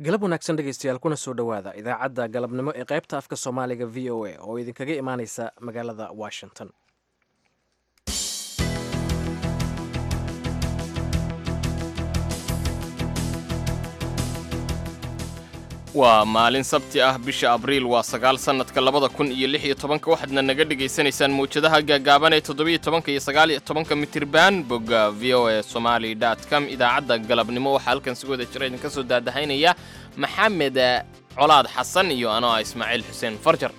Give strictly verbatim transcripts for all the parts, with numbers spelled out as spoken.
galab wanaagsan dhegaystayaal kuna soo dhowaada idaacadda galabnimo ee qaybta afka soomaaliga v o a oo idinkaga imaaneysa magaalada washington. waa maalin sabti ah bisha abriil waa sagaal sannadka labada kun iyo lix iyo tobanka waxaadna naga dhegaysanaysaan mawjadaha gaagaaban ee toddobiyo tobanka iyo sagaal iyo tobanka mitirban bogga v o a somali dot com idaacadda galabnimo waxaa halkan si wada jira idinka soo daadahaynaya maxamed colaad xasan iyo anoo ah ismaaciil xuseen farjar.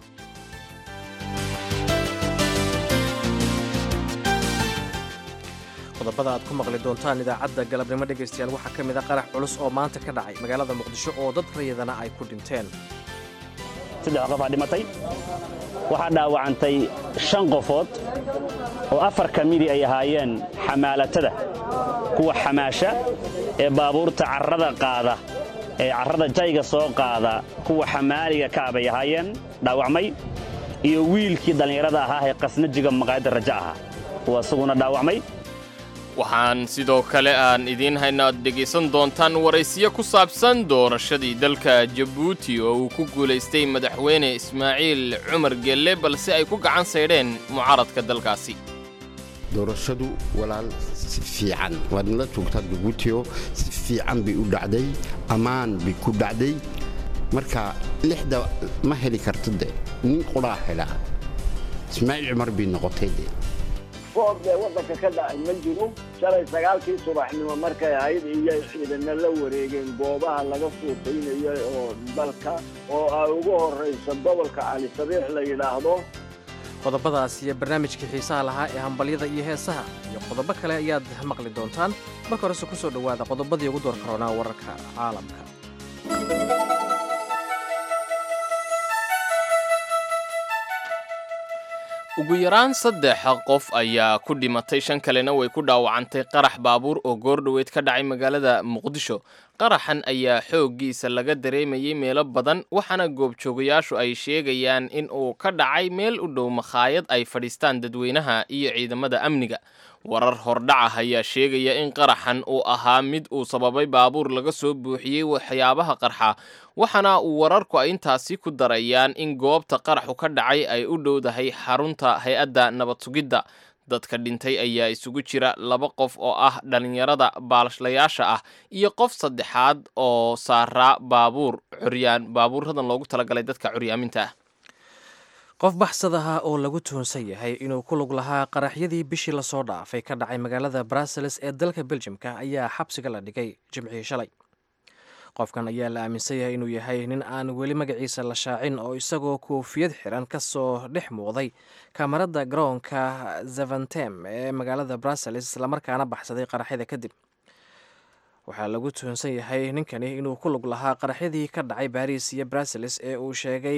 qodobada aad ku maqli doontaan idaacadda galabnimo dhegaystayaal waxaa ka mid a qarax culus oo maanta ka dhacay magaalada muqdisho oo dad rayidana ay ku dhinteen. saddex qof aa dhimatay waxaa dhaawacantay shan qofood oo afar ka midii ay ahaayeen xamaalatada kuwa xamaasha ee baabuurta carrada qaada ee carrada jayga soo qaada kuwa xamaaliga kaabay ahaayeen dhaawacmay iyo wiilkii dhallinyarada ahaa ee qasnajiga maqaayadda raja ahaa kuwa isaguna dhaawacmay. waxaan sidoo kale aan idiin hayna aad dhegaysan doontaan waraysiyo ku saabsan doorashadii dalka jabuuti oo uu ku guulaystay madaxweyne ismaaciil cumar gelle balse ay ku gacan saydheen mucaaradka dalkaasi. doorashadu walaal si fiican waadnala joogtaa jabuutioo si fiican bay u dhacday ammaan bay ku dhacday marka lixda ma heli kartade nin qudhaa helaa ismaaciil cumar bay noqotay de foob ee waddanka ka dhacay ma jiro shalay sagaalkii subaxnimo markay ahayd iyo ciidana la wareegeen goobaha laga fuutaynayo oo dalka oo ay ugu horrayso gobolka cali sabiix la yidhaahdo. qodobadaas iyo barnaamijkii xiisaha lahaa ee hambalyada iyo heesaha iyo qodobo kale ayaad maqli doontaan marka horese ku soo dhowaada qodobadii ugu door karoonaa wararka caalamka. ugu yaraan saddex qof ayaa ku dhimatay shan kalena way ku dhaawacantay qarax baabuur oo goordhoweyd ka dhacay magaalada muqdisho. qaraxan ayaa xooggiisa laga dareemayay meelo badan waxaana goobjoogayaashu ay sheegayaan in uu ka dhacay meel u dhow makhaayad ay fadhiistaan dadweynaha iyo ciidamada amniga. warar hordhaca ayaa sheegaya in qaraxan uu ahaa mid uu sababay baabuur laga soo buuxiyey waxyaabaha qarxa waxaana uu wararku ay intaasi ku darayaan in goobta qaraxu ka dhacay ay u dhowdahay xarunta hay-adda nabad sugidda. dadka dhintay ayaa isugu jira laba qof oo ah dhallinyarada baalashlayaasha ah iyo qof saddexaad oo saaraa baabuur curyaan baabuuradan loogu talagalay dadka curyaaminta ah. qof baxsadaha oo lagu tuhunsan yahay inuu ku lug lahaa qaraxyadii bishii lasoo dhaafay ka dhacay magaalada brussels ee dalka beljimka ayaa xabsiga la dhigay jimcihii shalay. qofkan ayaa la aaminsan yahay inuu yahay nin aan weli magaciisa la shaacin oo isagoo koofiyad xiran ka soo dhex muuqday kamarada garoonka zaventem ee magaalada brussels islamarkaana baxsaday qaraxyada kadib. waxaa lagu tuhunsan yahay ninkani inuu ku lug lahaa qaraxyadii ka dhacay baris iyo brussels ee uu sheegay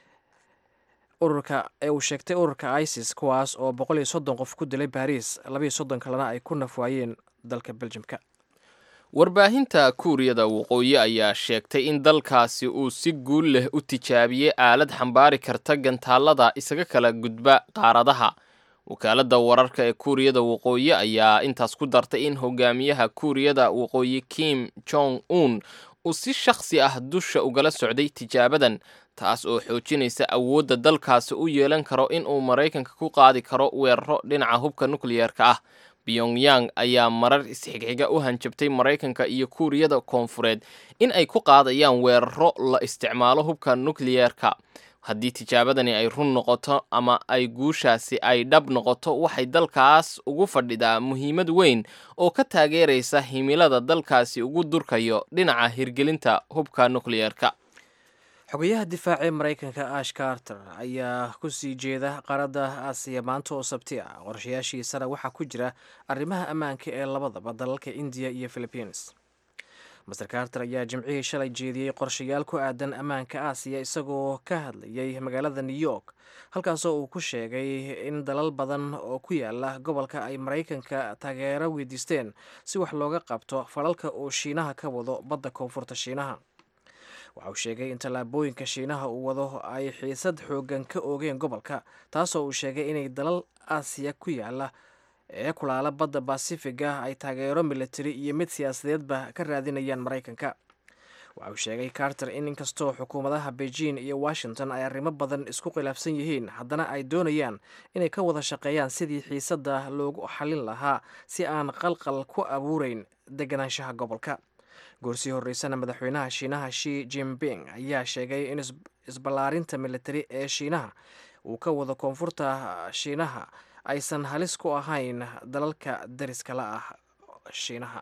ururka ee uu sheegtay ururka isis kuwaas oo boqol iyo soddon qof ku dilay baris labaiyo soddon kalena ay ku nafwaayeen dalka beljimka. warbaahinta kuuriyada waqooyi ayaa sheegtay in dalkaasi uu si guul leh u tijaabiyey aalad xambaari karta gantaallada isaga kala gudba qaaradaha. wakaaladda wararka ee kuuriyada waqooyi ayaa intaas ku dartay in hogaamiyaha kuuriyada waqooyi kim jong un uu si shakhsi ah dusha ugala socday tijaabadan taas oo xoojinaysa awoodda dalkaasi u yeelan karo in uu maraykanka ku qaadi karo weeraro dhinaca hubka nukliyeerka ah. pyongyang ayaa marar isxigxiga u hanjabtay maraykanka iyo kuuriyada koonfureed in ay ku qaadayaan weeraro la isticmaalo hubka nukliyeerka. haddii tijaabadani ay run noqoto ama ay guushaasi ay dhab noqoto waxay dalkaas ugu fadhidaa muhiimad weyn oo ka taageeraysa himilada dalkaasi ugu durkayo dhinaca hirgelinta hubka nukliyeerka. xogayaha difaaca ee maraykanka ash carter ayaa ku sii jeeda qaaradda aasiya maanta oo sabti ah. qorshayaashiisana waxaa ku jira arrimaha ammaanka ee labadaba dalalka indiya iyo philippines. master carter ayaa jimcihii shalay jeediyey qorshayaal ku aadan ammaanka aasiya isagoo ka hadlayay magaalada new york halkaasoo uu ku sheegay in dalal badan oo ku yaala gobolka ay maraykanka taageero weydiisteen si wax looga qabto falalka uu shiinaha ka wado badda koonfurta shiinaha. waxa uu sheegay in tallaabooyinka shiinaha uu wado ay xiisad xooggan ka oogeen gobolka taasoo uu sheegay inay dalal aasiya ku yaala ee kulaala badda basifiga ay taageero militari iyo mid siyaasadeedba ka raadinayaan maraykanka. waxa uu sheegay carter in inkastoo xukuumadaha beijing iyo washington ay arrimo badan isku khilaafsan yihiin haddana ay doonayaan inay ka wada shaqeeyaan sidii xiisadda loogu xallin lahaa si aan qalqal ku abuureyn deganaanshaha gobolka. goorsii horreysana madaxweynaha shiinaha shi jinping ayaa sheegay in isballaarinta militari ee shiinaha uu ka wado koonfurta shiinaha aysan halis ku ahayn dalalka dariska la ah shiinaha.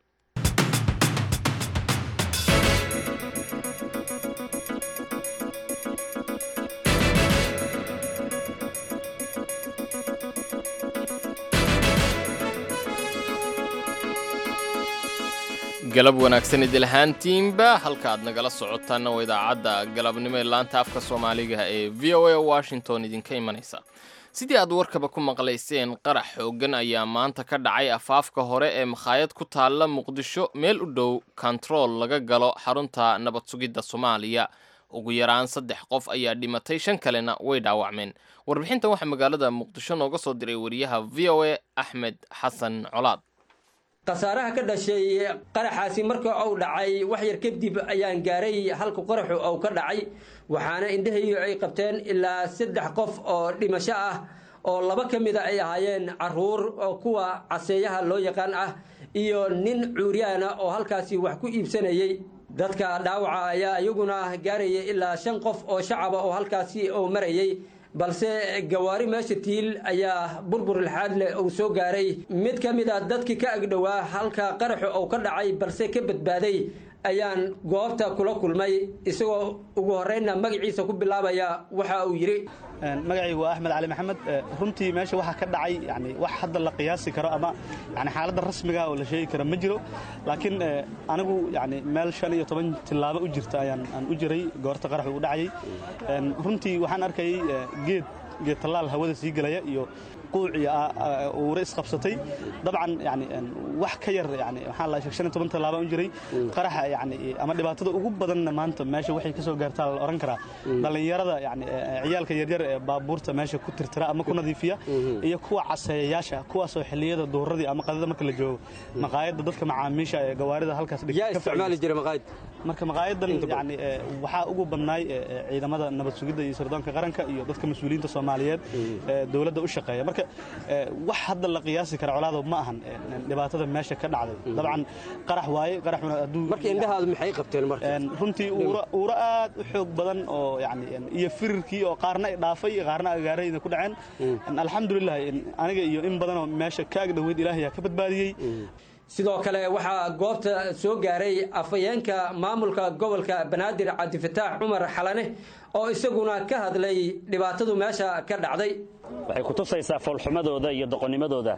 galab wanaagsan idil ahaantiinba halka aad nagala socotaana waa idaacadda galabnimo ee laanta afka soomaaliga ee v o a washington idinka imanaysa. sidii aad warkaba ku maqlayseen qarax xooggan ayaa maanta ka dhacay afaafka hore ee makhaayad ku taalla muqdisho meel u dhow kontarool laga galo xarunta nabad sugidda soomaaliya. ugu yaraan saddex qof ayaa dhimatay, shan kalena way dhaawacmeen. warbixintan waxaa magaalada muqdisho nooga soo diray wariyaha v o a axmed xasan colaad. khasaaraha ka dhashay qaraxaasi marka uu dhacay wax yar kadib ayaan gaaray halka qaraxu uu ka dhacay, waxaana indhahaygu ay qabteen ilaa saddex qof oo dhimasho ah oo laba ka mida ay ahaayeen caruur oo kuwa caseeyaha loo yaqaan ah iyo nin cuuryaana oo halkaasi wax ku iibsanayay. dadka dhaawaca ayaa iyaguna gaaraya ilaa shan qof oo shacaba oo halkaasi oo marayay, balse gawaari meesha tiil ayaa burbur ilxaad leh uu soo gaaray. mid ka mid a dadkii ka agdhowaa halka qaraxu uu ka dhacay balse ka badbaaday ayaan goobta kula kulmay, isagoo ugu horreynna magaciisa ku bilaabaya waxa uu yidhi. magacaygu waa axmed cali maxamed. runtii meesha waxaa ka dhacay yani wax hadda la qiyaasi karo ama yani xaaladda rasmiga oo la sheegi karo ma jiro, laakiin anigu yani meel shan iyo toban tillaabo u jirta ayaan aan u jiray goorta qaraxu u dhacayay. runtii waxaan arkayay geed geed tallaal hawada sii galaya iyo quuc iyo uure isqabsatay. dabcan yani wax ka yar yani waxaan la sheegay shan iyo toban tillaabo u jiray qaraxa yani ama dhibaatada ugu badanna maanta meesha waxay ka soo gaartaa la oran karaa dhalinyarada yani ciyaalka yaryar ee baabuurta meesha ku tirtira ama ku nadiifiya iyo kuwa caseeyayaasha kuwaasoo xilliyada duhuradii ama qadada marka la joogo maqaayadda dadka macaamiisha ee gawaarida halkaas yaa isticmaali jiray maqaayad. marka maqaayadan yani waxaa ugu badnaay ciidamada nabad sugidda iyo sirdoonka qaranka iyo dadka mas'uuliyiinta Soomaaliyeed ee dawladda u shaqeeya. marka wax hadda la qiyaasi karo colaado ma ahan dhibaatada meesha ka dhacday. dabcan qarax waaye, qaraxuna aduu marka indhahaadu maxay qabteen marka? runtii uura uura aad u xoog badan oo yani iyo firirkii oo qaarna ay dhaafay qaarna agaarayna ku dhaceen. alxamdulillah aniga iyo in badan oo meesha ka agdhaweyd ilaahay ka badbaadiyay. sidoo kale waxaa goobta soo gaaray afayeenka maamulka gobolka Banaadir Cabdifataax Cumar Xalane oo isaguna ka hadlay dhibaatadu meesha ka dhacday. waxay ku tusaysaa foolxumadooda iyo doqonnimadooda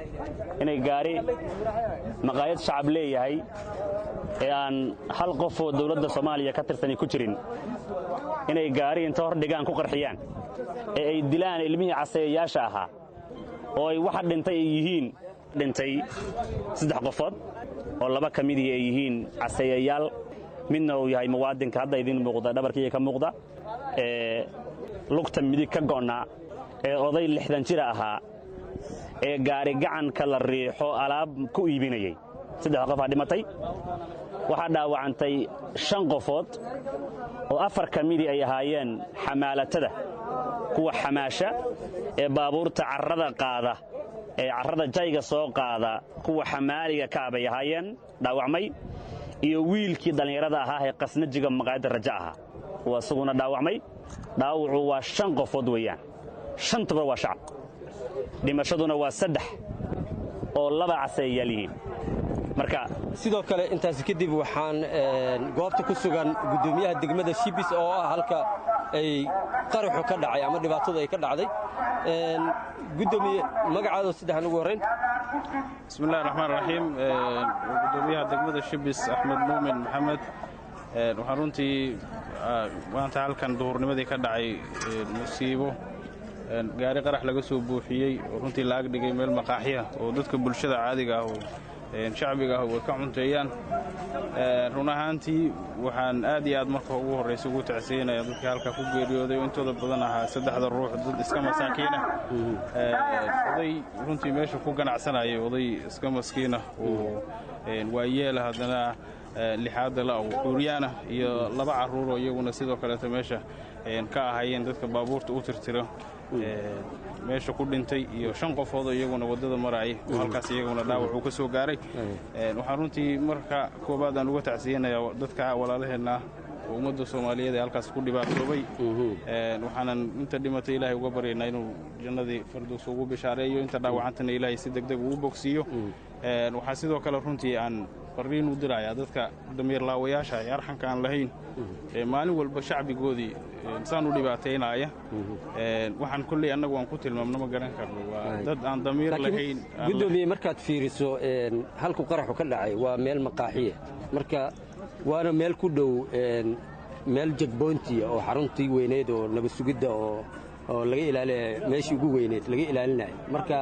inay gaari maqaayad shacab leeyahay ee aan hal qof oo dawladda Soomaaliya ka tirsan ku jirin inay gaari inta hor dhigaan ku qarxiyaan ee ay dilaan ilmihii caseeyayaasha ahaa oo ay waxa dhintay ay yihiin dhintay saddex qofood oo laba ka mid ay yihiin caseeyayaal, midna uu yahay muwaadinka hadda idin muuqda dhabarkiisa ka muuqda ee lugta midig ka go'na ee oday lixdan jir ahaa ee gaari gacanka la riixo alaab ku iibinayay. saddex qof aa dhimatay, waxaa dhaawacantay shan qofood oo afar ka mid ay ahaayeen xamaalatada kuwa xamaasha ee baabuurta carrada qaada ee carrada jayga soo qaada kuwa xamaaliga ka abay ahaayeen dhaawacmay, iyo wiilkii dhallinyarada ahaa ee qasnajiga maqaayadda raja ahaa waa isaguna dhaawacmay. dhaawacu waa shan qofood weeyaan, shantuba waa shacab. dhimashaduna waa saddex oo laba caseeyayaal yihiin. marka sidoo kale intaas kadib waxaan goobta ku sugan gudoomiyaha degmada Shibis oo ah halka ay qaraxu ka dhacay ama dhibaatadu ay ka dhacday. gudoomiye magacaada saddexan ugu horeyn. bismillaahir rahmaanir rahiim. gudoomiyaha degmada Shibis Axmed Muumin Maxamed. waxaan runtii maanta halkan duhurnimadii ka dhacay musiibo gaari qarax laga soo buuxiyey oo runtii la agdhigay meel maqaaxiya oo dadka bulshada caadiga ah oo shacbiga ah way ka cunteeyaan. run ahaantii waxaan aad iyo aad marka ugu horraysa ugu tacsiinaya dadkii halkaa ku geeriyooday oo intooda badan ahaa saddexda ruux dad iska masaakiina. oday runtii meesha ku ganacsanayay oday iska maskiina oo waa yeela haddana lixaadda la oo kuuriyaana iyo laba carruur oo iyaguna sidoo kaleeto meesha ka ahayeen dadka baabuurta u tirtira meesha ku dhintay iyo shan qofood oo iyaguna waddada marayay oo halkaas iyaguna dhaawac uu ka soo gaaray waxaan runtii marka koobaad aan uga tacsiyeynayaa dadka walaalaheenna oo ummadda Soomaaliyeed ee halkaas ku dhibaatoobay waxaanan inta dhimatay Ilaahay uga baryaynaa inuu jannadii fardoos ugu bishaareeyo inta dhaawacantana Ilaahay si degdeg ugu bogsiyo waxaa sidoo kale runtii aan fariin u dirayaa dadka damiir laawayaasha ee arxanka aan lahayn maalin walba shacbigoodii insaan u dhibaateynaya waxaan kulli annagu aan ku tilmaamno ma garan karno waa dad aan damiir lahayn gudoomiye markaad fiiriso halku qaraxu ka dhacay waa meel maqaaxiye marka waana meel ku dhow meel jagboontiya oo xaruntii weyneed oo nabad sugidda oo oo laga ilaaliyo meeshii ugu weyneed laga ilaalinayo marka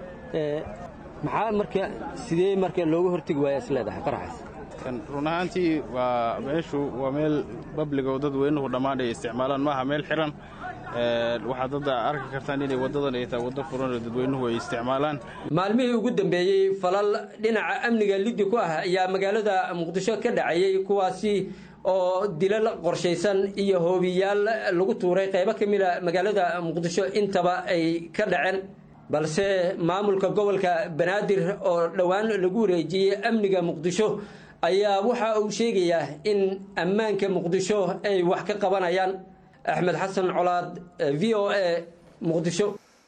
maxaa marka sidee marka looga hortagi waaya isleedahay qaraxaas run ahaantii waa meeshu waa meel public oo dad weynuhu dhammaan ay isticmaalaan maaha meel xiran waxaad dadda arki kartaan inay waddadan ay tahay waddo furan oo dadweynuhu ay isticmaalaan maalmihii ugu dambeeyey falal dhinaca amniga liddi ku ah ayaa magaalada muqdisho ka dhacayay kuwaasi oo dilal qorshaysan iyo hoobiyaal lagu tuuray qaybo ka mid a magaalada muqdisho intaba ay ka dhaceen balse maamulka gobolka banaadir oo dhowaan lagu wareejiyey amniga muqdisho ayaa waxa uu sheegayaa in ammaanka muqdisho ay wax ka qabanayaan axmed xasan colaad v o a muqdisho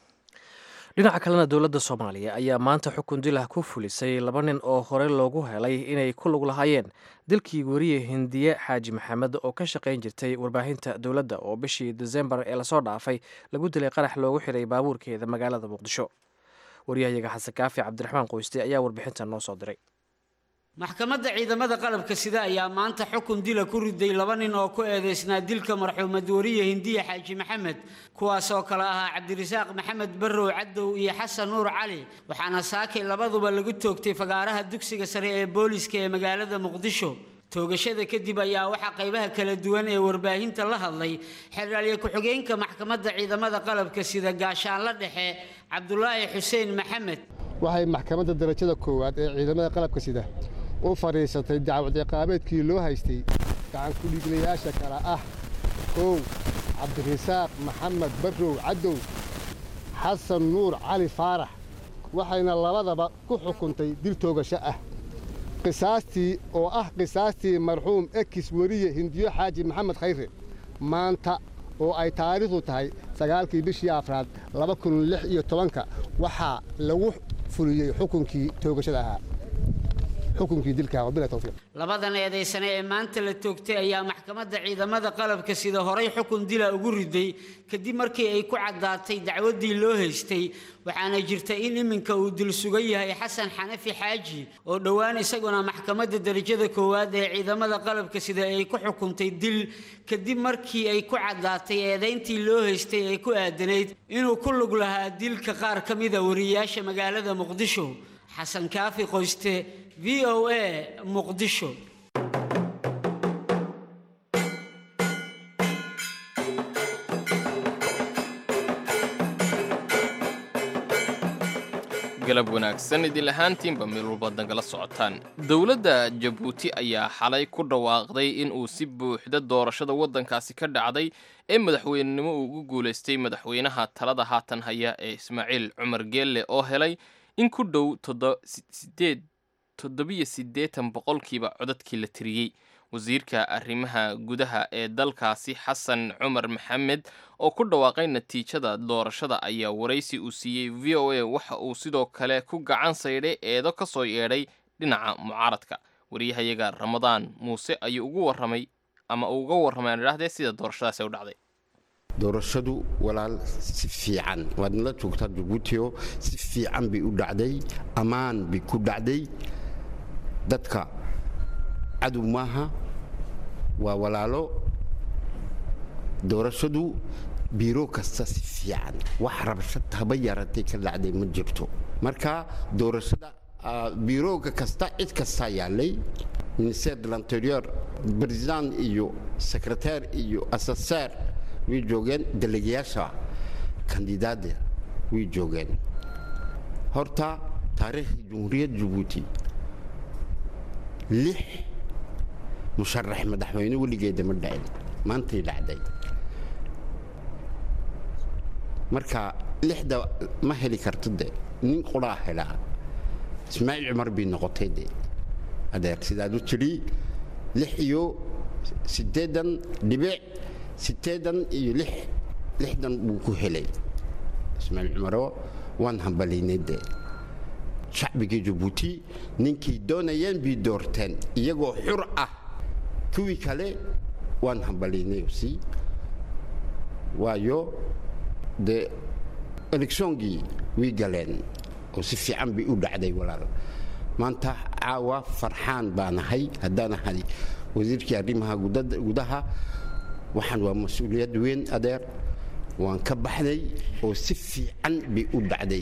dhinaca kalena dowladda Soomaaliya ayaa maanta xukun dil ah ku fulisay laba nin oo hore loogu helay inay ku lug lahaayeen dilkii wariye Hindiye Xaaji Maxamed oo ka shaqayn jirtay warbaahinta dowladda oo bishii December ee la soo dhaafay lagu dilay qarax loogu xiray baabuurkeeda magaalada Muqdisho wariyahayaga Xasan Kaafi Cabdiraxmaan Qoyste ayaa warbixintan noo soo diray maxkamadda ciidamada qalabka sida ayaa maanta xukun dil ku riday laba nin oo ku eedeysnaa dilka marxuumad wariye Hindiye Xaaji Maxamed kuwaas oo kala ahaa Cabdirasaaq Maxamed Barrow Cadow iyo Xasan Nuur Cali waxaana saakay labaduba lagu toogtay fagaaraha dugsiga sare ee booliska ee magaalada Muqdisho toogashada kadib ayaa waxa qaybaha kala duwan ee warbaahinta la hadlay xeraalye ku-xigeenka maxkamadda ciidamada qalabka sida gaashaan la dhexe Cabdullaahi Xuseen Maxamed waxay maxkamadda darajada koowaad ee ciidamada qalabka sida u fariisatay dacwad ciqaabeedkii loo haystay gacan ku dhiiglayaasha kala ah kow Cabdirasaaq Maxamed Barrow Cadow Xasan Nuur Cali Faarax waxayna labadaba ku xukuntay dil toogasho ah qisaastii oo ah qisaastii marxuum ekis wariye Hindiye Xaaji Maxamed Khayre maanta oo ay taariikhdu tahay sagaalkii bishii afraad laba kun lix iyo tobanka waxaa lagu fuliyey xukunkii toogashada ahaa xukunkii dilka oo bila tawfiiq labadan eedeysane ee maanta la toogtay ayaa maxkamadda ciidamada qalabka sida horay xukun dila ugu riday kadib markii ay ku cadaatay dacwadii loo haystay waxaana jirta in iminka uu dil sugan yahay Xasan Xanafi Xaaji oo dhawaan isaguna maxkamadda darajada koowaad ee ciidamada qalabka sida ay ku xukuntay dil kadib markii ay ku cadaatay eedeyntii loo haystay ay ku aadaneyd inuu ku lug lahaa dilka qaar ka mid ah wariyaasha magaalada Muqdisho Xasan Kaafi Qoyste V O A Muqdisho galab wanaagsan idin lahaantiinba meel walba dangala socotaan dowladda Jabuuti ayaa xalay ku dhawaaqday in uu si buuxda doorashada waddankaasi ka dhacday ee madaxweynenimo ugu guuleystay madaxweynaha talada haatan haya ee Ismaaciil Cumar Geelle oo helay in ku dhow toddobiyo siddeetan boqolkiiba codadkii la tiriyey wasiirka arrimaha gudaha ee dalkaasi Xasan Cumar Maxamed oo ku dhawaaqay natiijada doorashada ayaa waraysi uu siiyey V O A waxa uu sidoo kale ku gacan saydhay eedo ka soo yeedhay dhinaca mucaaradka wariyahayaga Ramadaan Muuse ayuu ugu warramay ama uga warramay yiraahdee sida doorashadaasi u dhacday doorashadu walaal si fiican waad la joogtaa Djibouti si fiican bi u dhacday amaan bi ku dhacday dadka adu maaha waa walaalo doorashadu biiro kasta si fiican wax rabshad haba yaratay ka dhacday ma jirto marka doorashada biiro kasta cid kasta yaalay ministère de l'intérieur président iyo secrétaire iyo assesseur way joogeen delegayaasha kandidaada way joogeen horta taariikh jumhuuriyad Djibouti lix musharax madaxweyne weligeeda ma dhicin maantay dhacday marka lixda ma heli karto de nin quraa helaa ismaaciil cumar bii noqotay de adeer sidaad u tidhi lix iyo siddeedan dhibic siddeedan iyo lix lixdan buu ku helay ismaaciil cumaro waan hambaliynay de shacbigii jabuuti ninkii doonayeen bii doorteen iyagoo xur ah kuwii kale waan hambaliynay si waayo de elekshongii way galeen oo si fiican bay u dhacday walaal maanta caawa farxaan baan ahay haddaan ahay wasiirkii arrimaha gudaha waxaan waa mas-uuliyad weyn adeer waan ka baxday oo si fiican bay u dhacday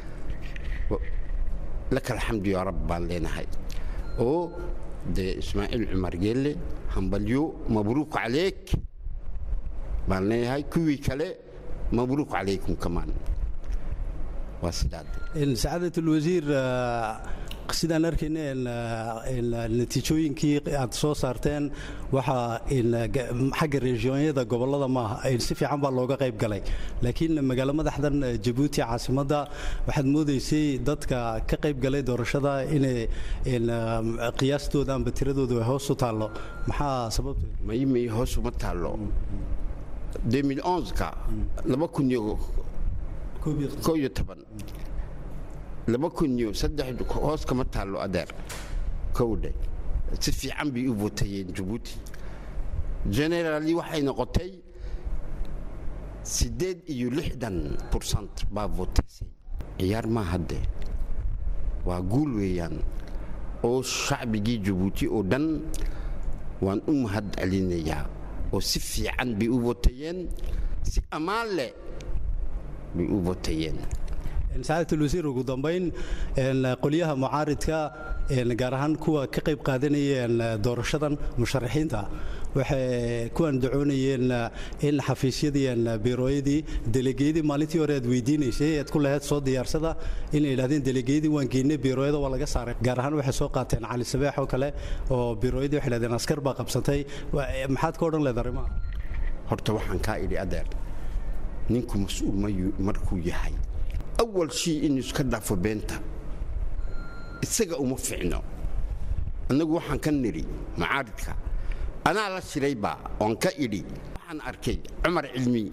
laka alxamdu yaa rab baan leenahay oo dee ismaaciil cumar geelle hambalyo mabruuk caleyk baan leenahay kuwii kale mabruuk calaykum kamaan waa sidaad سعادة الوزير sidaan arkayna natiijooyinkii aad soo saarteen waxa xagga rejiyoonyada gobolada maaha si fiican baa looga qayb galay laakiin magaalo madaxdan Jabuuti caasimadda waxaad moodaysay dadka ka qayb galay doorashada inay qiyaastooda amba tiradoodu hoos u taalo maxaa sababtay ma yimi hoos uma taalo deux mille onze ka laba kun iyo koob iyo toban laba kun iyo saddex hoos kama taalo adeer kowdhe si fiican bay u vootayeen Jabuuti generally waxay noqotay siddeed iyo lixdan percent baa vootaysay ciyaar ma hadde waa guul weeyaan oo shacbigii Jabuuti oo dhan waan u mahad celinayaa oo si fiican bay u vootayeen si amaan leh bay u vootayeen سعادة الوزير ugu dambeyn qoliyaha mucaaridka gaar ahaan kuwa ka qayb qaadanayeen doorashadan musharaxiinta waxay ku andacoonayeen in xafiisyadii biirooyadii delegeedii maalintii hore aad weydiinaysay aad ku lahayd soo diyaarsada in ay yiraahdeen delegeedii waan geynay biirooyada waa laga saaray gaar ahaan waxay soo qaateen cali sabeex oo kale oo biirooyadii waxay yiraahdeen askar baa qabsatay maxaad ka odhan leedahay arrimaha horta waxaan ka idhi adeer ninku mas'uul markuu yahay أول شيء إنه يسكت بينته السجا وما فينا أنا جوحن كنري معارضك أنا على الشريبة وانكئري وحن أركي عمر علمي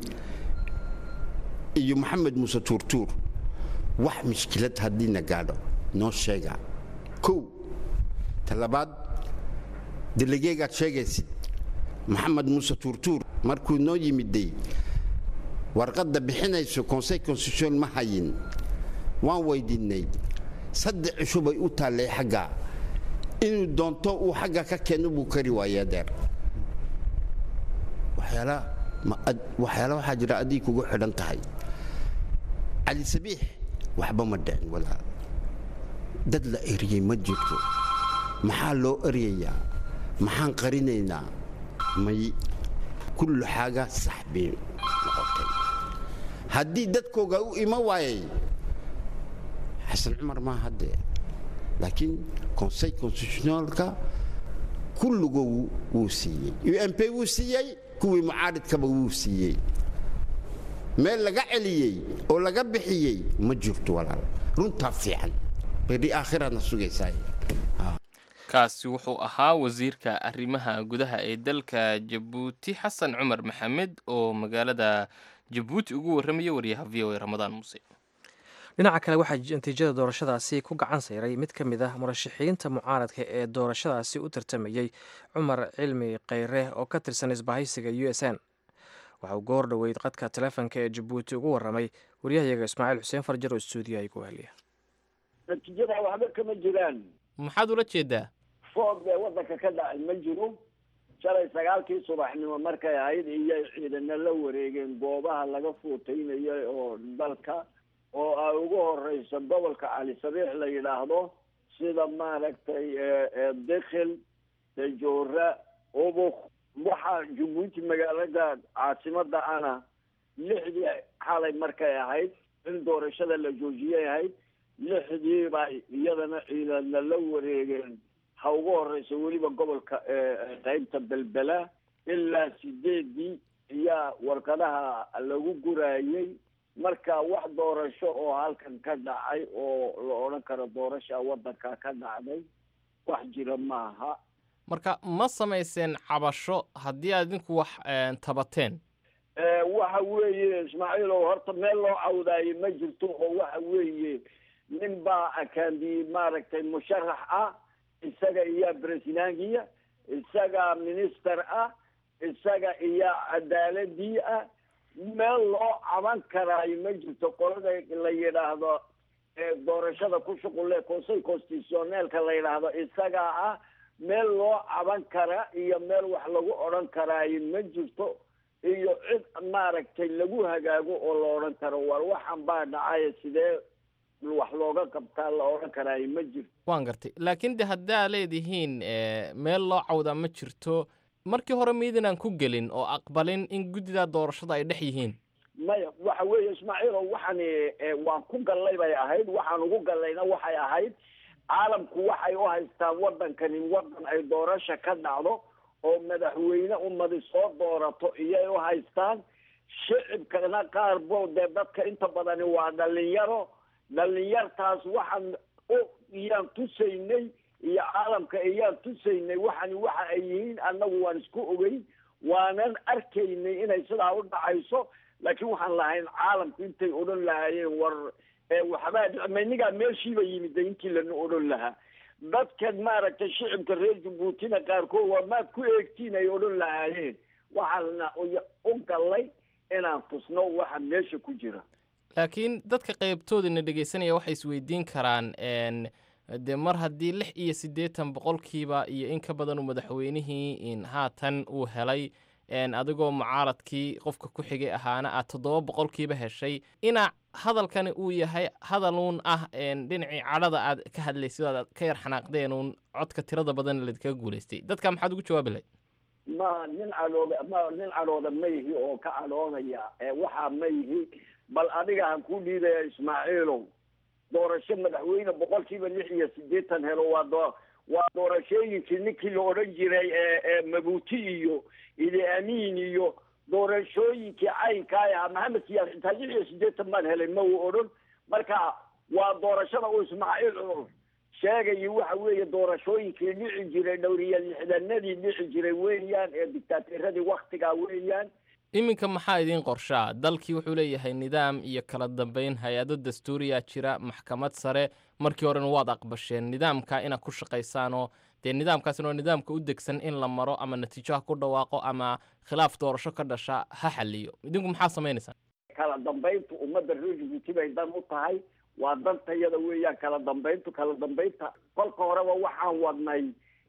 إيو محمد موسى تورتور واحد مشكلة هدينا قالوا نو شيء كو تلابد دلجيجا شيء سيد محمد موسى تورتور مركو نو يمدي warqadda bixinayso conseil constitutionnel ma hayin waan weydiinay saddex cusub ay u taalay xagga inuu doonto uu xagga ka keeno buu kari waayay deer waxyaala waxyaala waxa jira adii kugu xidhan tahay cali sabiix waxba ma dhicin walaa dad la eriyay ma jirto maxaa loo eriyayaa maxaan qarinaynaa may kullu xaaga saxbiin noqotay haddii dadkooga u ima waayay xasan cumar ma hadde laakiin conseil constitutionnelka kulligoo wuu siiyey u m p wuu siiyey kuwii mucaaridkaba wuu siiyey meel laga celiyey oo laga bixiyey ma jirto walaal runtaa fiican beri aakhirana sugaysaa kaasi wuxuu ahaa wasiirka arrimaha gudaha ee dalka Jabuuti Xasan Cumar Maxamed oo magaalada Jabuuti ugu warramaya wariyaha V O A Ramadaan Muuse dhinaca kale waxaa natiijada doorashadaasi ku gacan sayray mid ka mid ah murashaxiinta mucaaradka ee doorashadaasi u tartamayay Cumar Cilmi Kheyre oo ka tirsan isbahaysiga U S N waxa uu goor dhaweyd qadka telefoonka ee Jabuuti ugu warramay wariyahayaga Ismaaciil Xuseen Farjar oo stuudiyaha ku heliya natiijada waxba kama jiraan maxaad ula jeedaa fooq ee wadanka ka dhacay ma jiro shalay sagaalkii subaxnimo markay ahayd iyo ciidana la wareegeen goobaha laga fuutaynayo oo dalka oo ay ugu horeyso gobolka cali sabiix la yidhaahdo sida maaragtay dekhel tajoora ubuk waxa Jabuuti magaalada caasimada ana lixdii xalay markay ahayd in doorashada la joojiyay ahayd lixdii baa iyadana ciidana la wareegeen ha ugu horeyso weliba gobolka qaybta belbela ilaa sideedii iyaa warqadaha lagu guraayey marka wax doorasho oo halkan ka dhacay oo la odhan karo doorasha waddanka ka dhacday wax jira maaha. marka ma samayseen cabasho haddii aad idinku wax tabateen? waxa weeye ismaaciilow horta meel loo cawdaayo ma jirto oo waxa weeye nin baa akaandi maaragtay musharax ah isaga iyo presidentiga isaga minister ah isaga iyo cadaaladii ah meel loo caban karaayo ma jirto. qolada la yidhaahdo doorashada ku shuqule conseil constitutionnelka la yidhaahdo isaga ah meel loo caban kara iyo meel wax lagu odhan karaayo ma jirto iyo cid maaragtay lagu hagaago oo la odhan karo war waxan baa dhacay sidee wax looga qabtaa la odhan karaayo ma jirto. waan gartay laakiin de haddaa leedihiin meel loo cawdaa ma jirto markii hore miidinaan ku gelin oo aqbalin in guddida doorashada ay dhex yihiin? maya waxa weeye ismaaciilow waxaan waan ku gallay bay ahayd waxaan ugu gallayna waxay ahayd caalamku waxay u haystaan waddankani waddan ay doorasha ka dhacdo oo madaxweyne ummadi soo doorato iyay u haystaan. shicibkana qaar bo dee dadka inta badani waa dhalinyaro dhalinyartaas waxaan u iyaan tusaynay iyo caalamka iyaan tusaynay waxani waxa ay yihiin annagu waan isku ogey waanan arkaynay inay sidaa u dhacayso laakiin waxaan lahayn caalamku intay odhan lahaayeen war waxbaa dhicmaynigaa meeshiiba yimid intii lana odhan lahaa dadkan maaragtay shicibka reer jabuutina qaarkood waa maad ku eegtiin ay odhan lahaayeen waxaana u gallay inaan tusno waxa meesha ku jira. laakiin dadka qaybtoodina dhegaysanaya waxay isweydiin karaan dee mar haddii lix iyo siddeetan boqolkiiba iyo in ka badan uu madaxweynihii in haatan uu helay adigoo mucaaradkii qofka ku xigay ahaana aad toddoba boqolkiiba heshay ina hadalkani uu yahay hadaluun ah dhinacii cadhada aad ka hadlaysid aad ka yar xanaaqdeen uun codka tirada badan ladkaga guulaystay dadka maxaad ugu jawaabi lahayd? ma nin cadhooda ma nin cadhooda ma yihi oo ka cadhoonaya waxaa ma yihi bal adiga han ku dhiidaya ismaaciilow doorasho madaxweyne boqolkiiba lix iyo siddeetan helo waa doo waa doorashooyinkii ninkii la odhan jiray mabuuti iyo idi amiin iyo doorashooyinkii caynkaa ahaa maxamed siyaas intaa lix iyo siddeetan baan helay ma uu odhan marka waa doorashada uu ismaaciil cumar sheegayo waxa weeye doorashooyinkii dhici jiray dhowriya lixdanadii dhici jiray weeyaan ee dictaateeradii waktigaa weeyaan. iminka maxaa idiin qorshaa? dalkii wuxuu leeyahay nidaam iyo kala dambeyn hay-ado dastuuriyaa jira maxkamad sare markii horena waad aqbasheen nidaamka inaad ku shaqaysaanoo dee nidaamkaasina oo nidaamka u degsan in la maro ama natiijo ha ku dhawaaqo ama khilaaf doorasho ka dhasha ha xaliyo. idinku maxaa samaynaysaan? kala dambeyntu ummadda reer jabuuti bay dan u tahay waa dantayada weeyaan kala dambeyntu kala dambeynta kolka horeba waxaan wadnay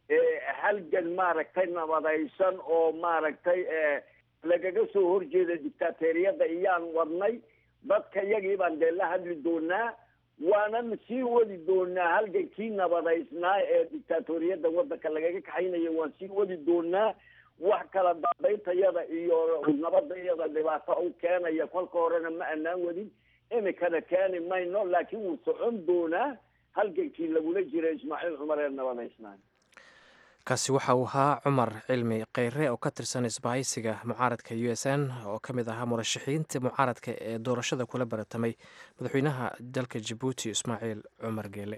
halgan maaragtay nabadaysan oo maaragtay lagaga soo horjeeda dictaateeriyada iyaan wadnay dadka iyagii baan dee la hadli doonaa waanan sii wadi doonaa halgankii nabadaysnaa ee dictaatoriyada waddanka lagaga kaxaynayo waan sii wadi doonaa wax kala dambayntayada iyo nabadayada dhibaato u keenaya kolka horena ma anaan wadin imikana keeni mayno laakiin wuu socon doonaa halgankii lagula jiray ismaaciil cumar ee nabadaysnaa. kaasi waxa uu ahaa cumar cilmi kheyre oo ka tirsan isbahaysiga mucaaradka u s n oo ka mid ahaa murashaxiinta mucaaradka ee doorashada kula baratamay madaxweynaha dalka jabuuti ismaaciil cumar geele.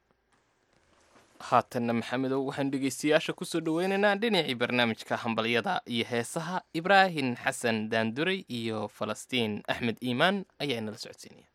haatanna maxamedow waxaan dhegaystayaasha kusoo dhaweynaynaa dhinacii barnaamijka hambalyada iyo heesaha. ibraahim xasan daanduray iyo falastiin axmed iimaan ayaa inala socodsiinaya.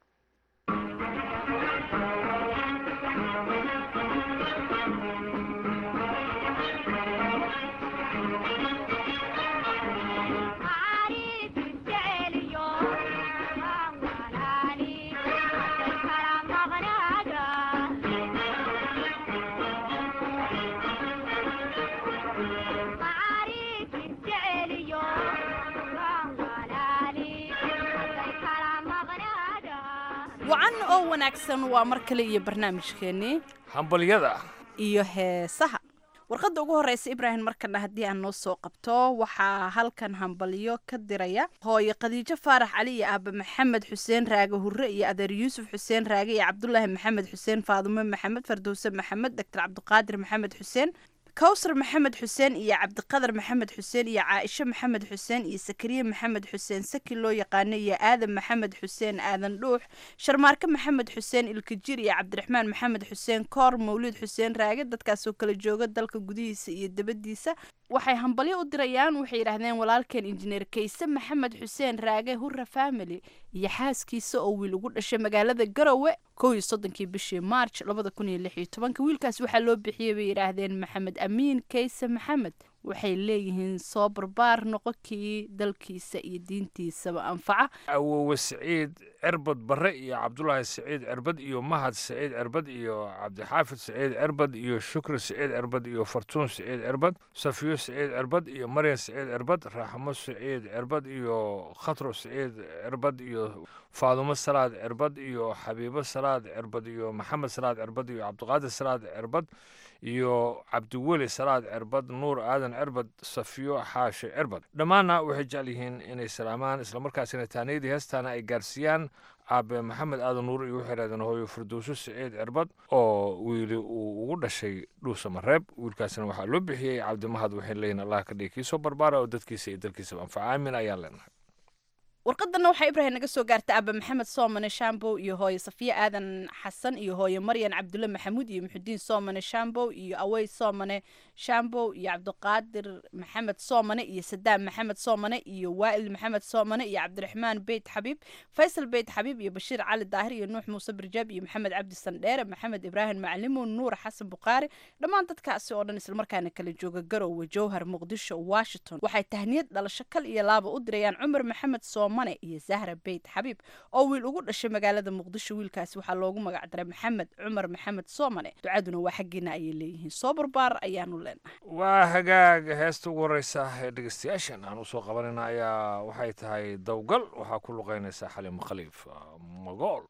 wacan oo wanaagsan waa mar kale iyo barnaamijkeennii hambalyada iyo heesaha. warqadda ugu horeysa ibraahim markana haddii aan noo soo qabto waxaa halkan hambalyo ka diraya hooyo khadiijo faarax cali iyo aaba maxamed xuseen raage hurre iyo adeer yuusuf xuseen raage iyo cabdulaahi maxamed xuseen faadume maxamed fardowse maxamed doctor cabdiqaadir maxamed xuseen kawsar maxamed xuseen iyo cabdiqadar maxamed xuseen iyo caaisho maxamed xuseen iyo sakariye maxamed xuseen saki loo yaqaano iyo aadan maxamed xuseen aadan dhuux sharmaarke maxamed xuseen ilkajir iyo cabdiraxmaan maxamed xuseen koor mawlid xuseen raage dadkaasoo kala jooga dalka gudihiisa iyo dabadiisa waxay hambalyo u dirayaan waxay yidhaahdeen walaalkeen injineer kayse maxamed xuseen raage hurra family iyo xaaskiisa oo wiil ugu dhashay magaalada garowe kow iyo soddonkii bishii march labada kun iyo lix iyo tobanka wiilkaas waxaa loo bixiyey bay yidhaahdeen maxamed amiin kayse maxamed waxay leeyihiin soo barbaar noqonkii dalkiisa iyo diintiisaba anfaca awowe siciid cirbad barre iyo cabdulaahi siciid cirbad iyo mahad siciid cirbad iyo cabdixaafid siciid cirbad iyo shukri siciid cirbad iyo fartuun siciid cirbad safiyo siciid cirbad iyo maryan siciid cirbad raxmo siciid cirbad iyo khatro siciid cirbad iyo faadumo salaad cirbad iyo xabiibo salaad cirbad iyo maxamed salaad cirbad iyo cabdiqaadir salaad cirbad iyo cabdiweli salaad cirbad nuur aadan cirbad safiyo xaashe cirbad dhammaanna waxay jecel yihiin inay salaamaan islamarkaasina taaniyadii heestaana ay gaarsiiyaan aabe maxamed aadan nuur iyo waxay raadeen hooyo firdowso siciid cirbad oo wiili uu ugu dhashay dhuusa mareeb wiilkaasina waxaa loo bixiyey cabdimahad waxay leeyihin allah ka dhigi kiisoo barbaara oo dadkiisa iyo dalkiisaba anfaca aamin ayaan leenahay warqadana waxaa ibraahim naga soo gaartay aaba maxamed soomane shambow iyo hooyo safiya aadan xasan iyo hooyo maryan cabdulle maxamuud iyo muxudiin soomane shambow iyo awey soomane shambow iyo cabdiqaadir maxamed soomane iyo sadaam maxamed soomane iyo waa'il maxamed soomane iyo cabdiraxmaan beyt xabiib faysal beyt xabiib iyo bashiir cali daahir iyo nuux muuse barjaab iyo maxamed cabdi sandheere maxamed ibraahim macalimo nuur xasan buqaari dhammaan dadkaasi oo dhan islamarkaana kala jooga garowe jowhar muqdisho washington waxay tahniyad dhalasho kal iyo laaba u dirayaan cumar maxamed soomane iyo zahra beyt xabiib oo wiil ugu dhashay magaalada muqdisho wiilkaasi waxaa loogu magac daray maxamed cumar maxamed soomane ducaduna waa xaggiina ayay leeyihiin soo barbaar ayaanu leenahay waa hagaag heesta ugu horeysa ee dhegeystayaashan aan usoo qabanayna ayaa waxay tahay dawgal waxaa ku luqeynaysaa xalimo khaliif magool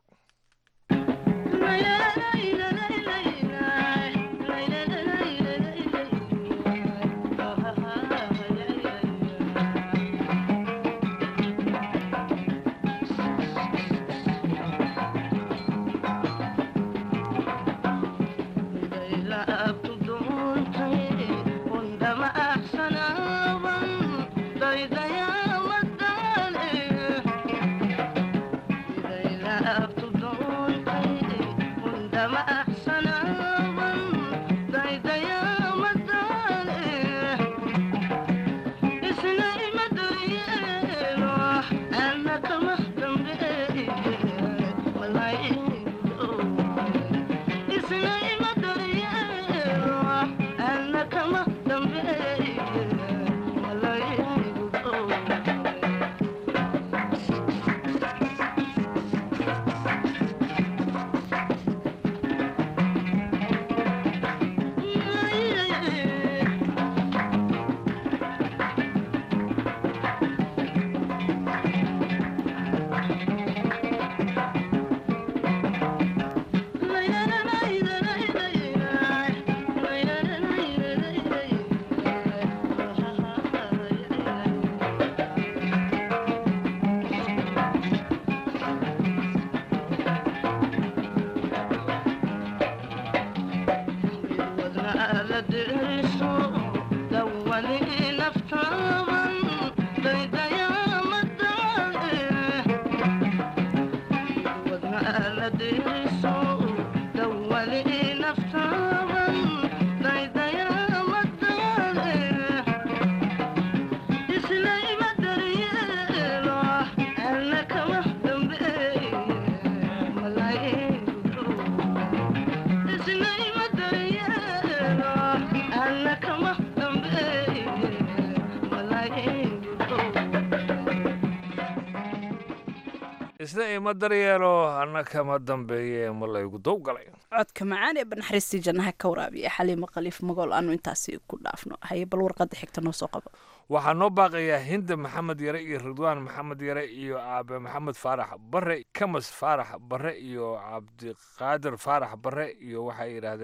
isna ima daryeelo anna kama dambeeye ma laygu dowgalay codka macaan ee banaxariistii jannaha ka waraabiya xaliimo khaliif magool aanu intaasi ku dhaafno haye bal warqadda xigta noo soo qabo waxaa noo baaqayaa hinda maxamed yare iyo ridwaan maxamed yare iyo aabe maxamed faarax bare kamas faarax bare iyo cabdiqaadir faarax bare iyo waxay yidhaahdeen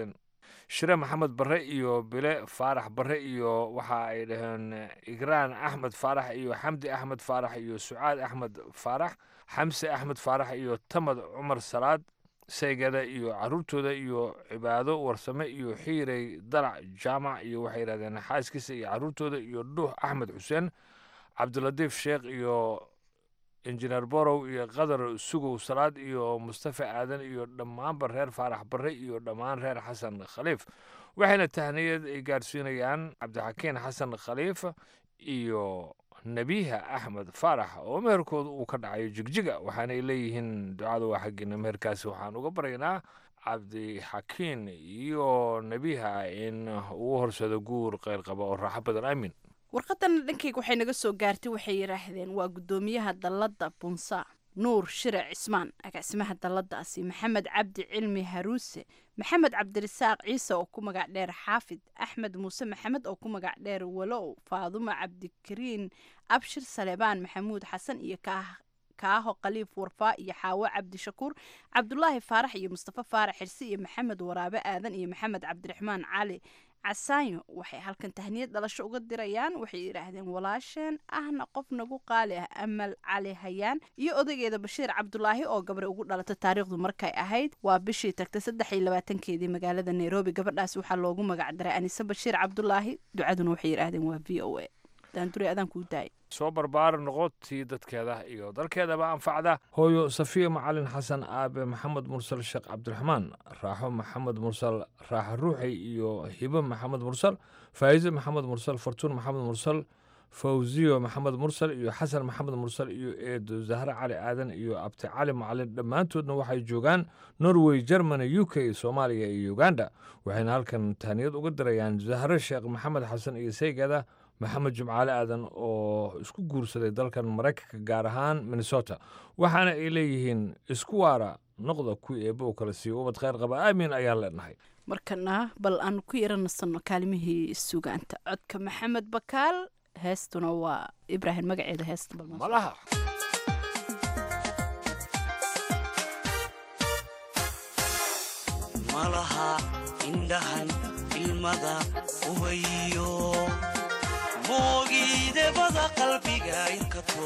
shire maxamed barre iyo bile faarax barre iyo waxa ay dhaheen igraan axmed faarax iyo xamdi axmed faarax iyo sucaad axmed faarax xamse axmed faarax iyo tamad cumar salaad seygada iyo caruurtooda iyo cibaado warsame iyo xiirey dalac jaamac iyo waxay yidhahdeen xaaskiisa iyo caruurtooda iyo dhuux axmed xuseen cabdilatiif sheekh iyo injineer borow iyo qadar sugow salaad iyo mustafa aadan iyo dhammaanba reer faarax barre iyo dhammaan reer xasan khaliif waxayna tahniyad ay gaarsiinayaan cabdixakiin xasan khaliif iyo nebiha axmed faarax oo meherkooda uu ka dhacayo jigjiga waxaanay leeyihiin ducada waa xaggiina meherkaasi waxaan uga baryaynaa cabdixakiin iyo nebiha in uu horsado guur kheyr qaba oo raaxo badan aamin warqadana dhankayga waxay naga soo gaartay waxay yidhaahdeen waa guddoomiyaha dalladda bunsa nuur shire cismaan agaasimaha dalladaasi maxamed cabdi cilmi haruuse maxamed cabdirasaaq ciise oo ku magac dheer xaafid axmed muuse maxamed oo ku magac dheer walow faadumo cabdikariin abshir saleebaan maxamuud xasan iyo kaah kaaho khaliif warfaa iyo xaawo cabdishakuur cabdulaahi faarax iyo mustafa faarax xirsi iyo maxamed waraabe aadan iyo maxamed cabdiraxmaan cali casaanyo waxay halkan tahniyad dhalasho uga dirayaan waxay yidhaahdeen walaasheen ahna qof nagu qaali ah amal cali hayaan iyo odaygeeda bashiir cabdulaahi oo gabre ugu dhalatay taariikhdu markay ahayd waa bishii tagtay saddex iyo labaatankeedii magaalada nairobi gabadhaas waxaa loogu magac daray anise bashiir cabdulaahi ducaduna waxay yidhaahdeen waa v o a daandure adaan kuu daayay soo barbaar noqotii dadkeeda iyo dalkeedaba anfacda hooyo safiya macalin xasan aabe maxamed mursal sheekh cabdiraxmaan raaxo maxamed mursal raaxo ruuxi iyo hibo maxamed mursal faa'iise maxamed mursal fartuun maxamed mursal fawziyo maxamed mursal iyo xasan maxamed mursal iyo eedo zahre cali aadan iyo abti cali macalin dhammaantoodna waxay joogaan norway germany u k soomaaliya iyo uganda waxayna halkan tahniyad uga dirayaan zahre sheekh maxamed xasan iyo seygeeda maxamed jumcaale aadan oo isku guursaday dalkan maraykanka gaar ahaan minnesota waxaana ay leeyihiin isku waara noqda kuwii eebbo kale siiyo ubad kheyr qaba aamin ayaan leenahay markana bal aan ku yara nasanno kaalimihii sugaanta codka maxamed bakaal heestuna waa ibraahim magaceeda heesta malaha malaha indhahan ilmada ubayo moogiidebada qalbiga inkato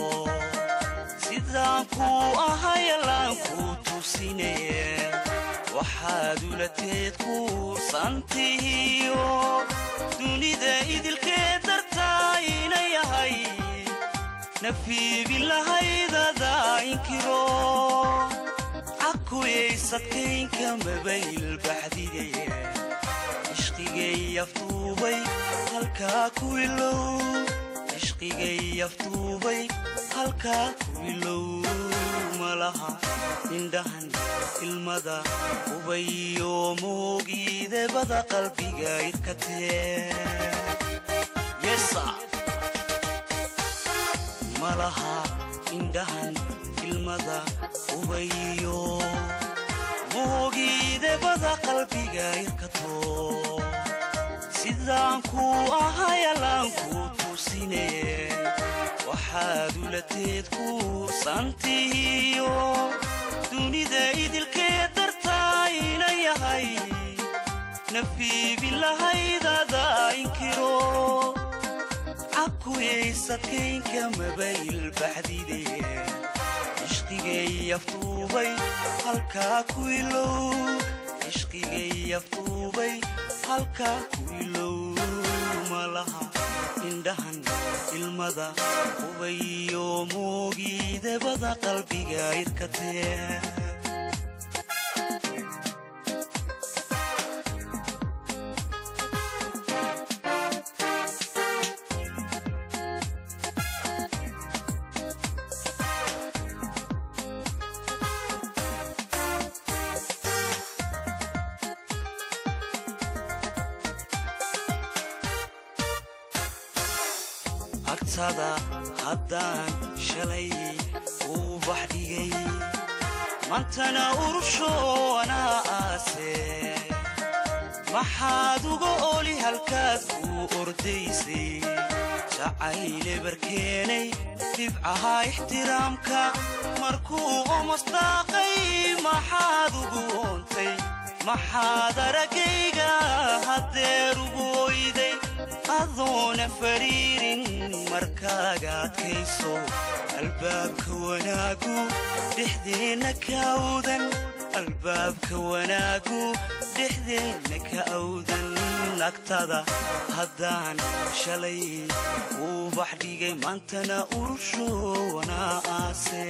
sidaan kuu ahayalaan kuu tusinaye waxaad ulateed kuursantihiyo dunida idilkee dartaa ina yahay nafiibin lahaydada inkiro cakuyaysadkaynka mabayl baxdigaye ishqigay aftuubay halkaa ku ilow ishqigay aftuubay halkaa ku ilow malaha indhahan ilmada ubayo moogiidebada qalbiga irkatee yesa malaha indhahan ilmada ubayo moogiidebada qalbiga irkato sidaan kuu ahayalaan kuu tusinaye waxaad ulateed kuursantihiyo dunida idilkee dartaa ina yahay nafiibin lahaydada inkiro cakuyaysadkaynka mabayl baxdidaye ishqigay aftuubay halkaa ku ilow ishqigay aftuubay halkaa ku ilow malaha indhahan ilmada ubayo moogiidebada qalbiga irkatee haddaan shalay uu baxdhigay mantana urushoonaa aase maxaad uga oli halkaad kuu ordaysay jacayle barkeenay dhibcaha ixtiraamka markuu omasdaaqay maxaad ugu oontay maxaad aragayga haddeer ugu oyday adoona fariirin markaaga adkayso albaabka wanaagu dhexdeenna ka awdan albaabka wanaagu dhexdeenna ka awdan nagtada haddaan shalay uu bax dhigay maantana urushowana aase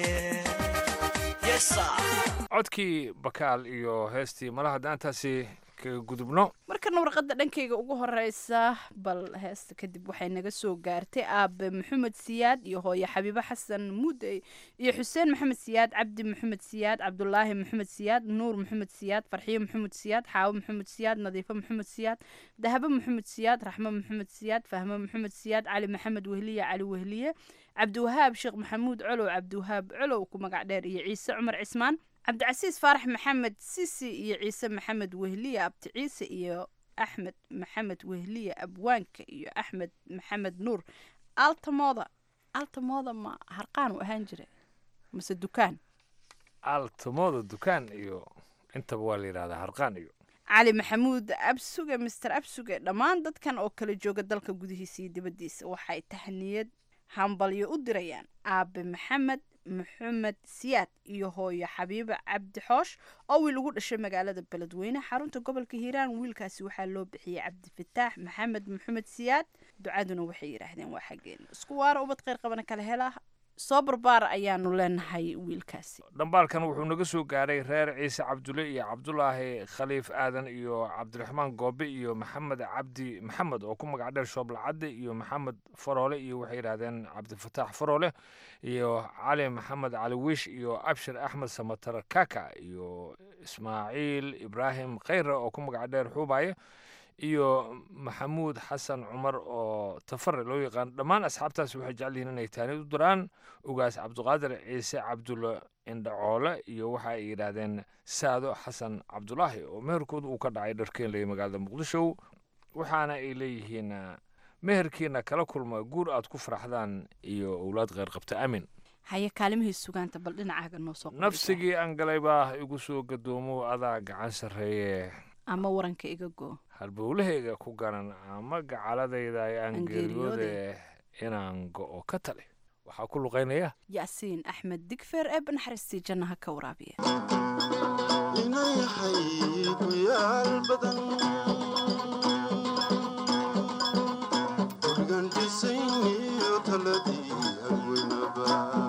codkii bakaal iyo heestii malaha daantaasi kaga gudubno markana warqadda dhankayga ugu horeysa bal heesta kadib waxay naga soo gaartay aabe maxamed siyaad iyo hooyo xabiibo xasan muudey iyo xuseen maxamed siyaad cabdi maxamed siyaad cabdulaahi maxamed siyaad nuur maxamed siyaad farxiyo maxamed siyaad xaawo maxamed siyaad nadiifo maxamed siyaad dahabo maxamed siyaad raxmo maxamed siyaad fahmo maxamed siyaad cali maxamed wehliye cali wehliye cabdiwahaab sheekh maxamuud colow cabdiwahaab colow ku magac dheer iyo ciise cumar cismaan cabdicasiis faarax maxamed sisi iyo ciise maxamed wehliye abti ciise iyo axmed maxamed wehliye abwaanka iyo axmed maxamed nuur altamooda altamooda ma harqaan u ahaan jira mase dukaan altamooda dukaan iyo intaba waa la yidhahdaa harqaan iyo cali maxamuud absuge mister absuge dhammaan dadkan oo kala jooga dalka gudihiisa iyo dibaddiisa waxay tahniyad hambalyo u dirayaan aabe maxamed maxamed siyaad iyo hooyo xabiibo cabdi xoosh oo wiil ugu dhashay magaalada beledweyne xarunta gobolka hiiraan wiilkaasi waxaa loo bixiyey cabdifataax maxamed maxamed siyaad ducaduna waxay yidhaahdeen waa xaggeena isku waara ubad kheyr qabana kala hela soo barbaara ayaanu leenahay wiilkaasi dhambaalkan wuxuu naga soo gaaray reer ciise cabdulle iyo cabdulaahi khaliif aadan iyo cabdiraxmaan goobe iyo maxamed cabdi maxamed oo ku magac dheer shooblacadde iyo maxamed faroole iyo waxay yidhaahdeen cabdifataax faroole iyo cali maxamed cali wiish iyo abshir axmed samatar kaka iyo ismaaciil ibraahim khayre oo ku magac dheer xuubaye iyo maxamuud xasan cumar oo tafare loo yaqaan dhammaan asxaabtaas waxay jecel yihiin inay taanid u diraan ugaas cabdiqaadir ciise cabdulle indhacoole iyo waxa ay yidhaahdeen saado xasan cabdulaahi oo meherkooda uu ka dhacay dharkeenley magaalada muqdisho waxaana ay leeyihiin meherkiina kala kulma guur aad ku faraxdaan iyo owlaad kheyr qabta aamin haye kaalimihii sugaanta bal dhinacaaga noo soo nafsigii aan galay baa igu soo gadoomo adaa gacan sarreeye ama waranka iga goo halbowlahayga ku garan ama gacaladayda aan geeriyoode inaan go'o ka tali waxaa ku luqaynaya yaasiin axmed digfeer ee banaxariistii jannaha ka waraabiya inayahay ku yaal badan gurigan dhisayniyo taladii hagweynaba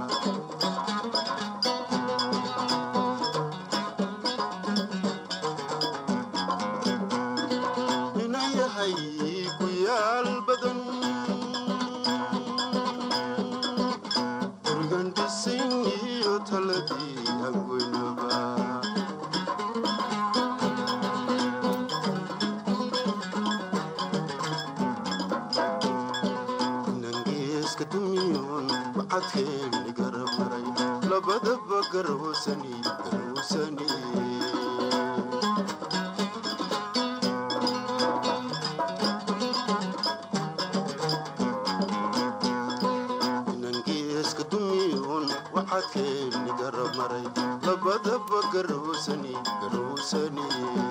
labadaba garwsani garwsani inangeeska dumiyoon waxaad keeni garab maray labadaba garwsani garwsani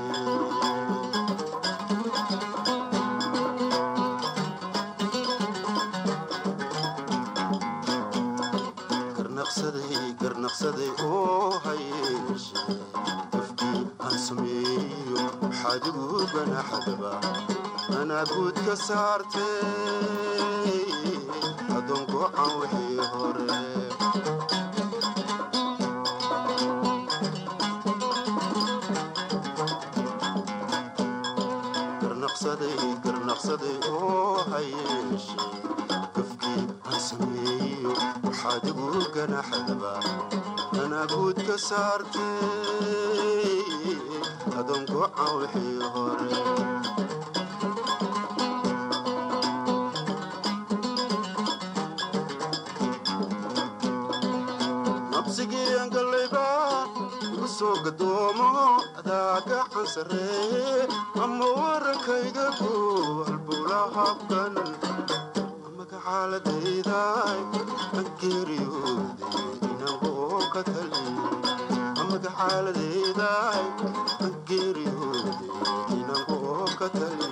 oo hayeeshe qofkii aan sameeyo waxaadigu ganaxadaba anaa guud ka saartay adoon gocan wixii hore garnaqsaday garnaqsaday oo hayeeshe qofkii aan sameeyo waxaadigu ganaxadaba anaa guud ka saartay adoon gocan wixii hore nabsigii aan gallayba igu soo gadoomo adaa gacan sarreeye ama warankayga goo halbowlahabkan magacaaladayday aan geeriyooday magacaaladayday aan geeriyo ka tali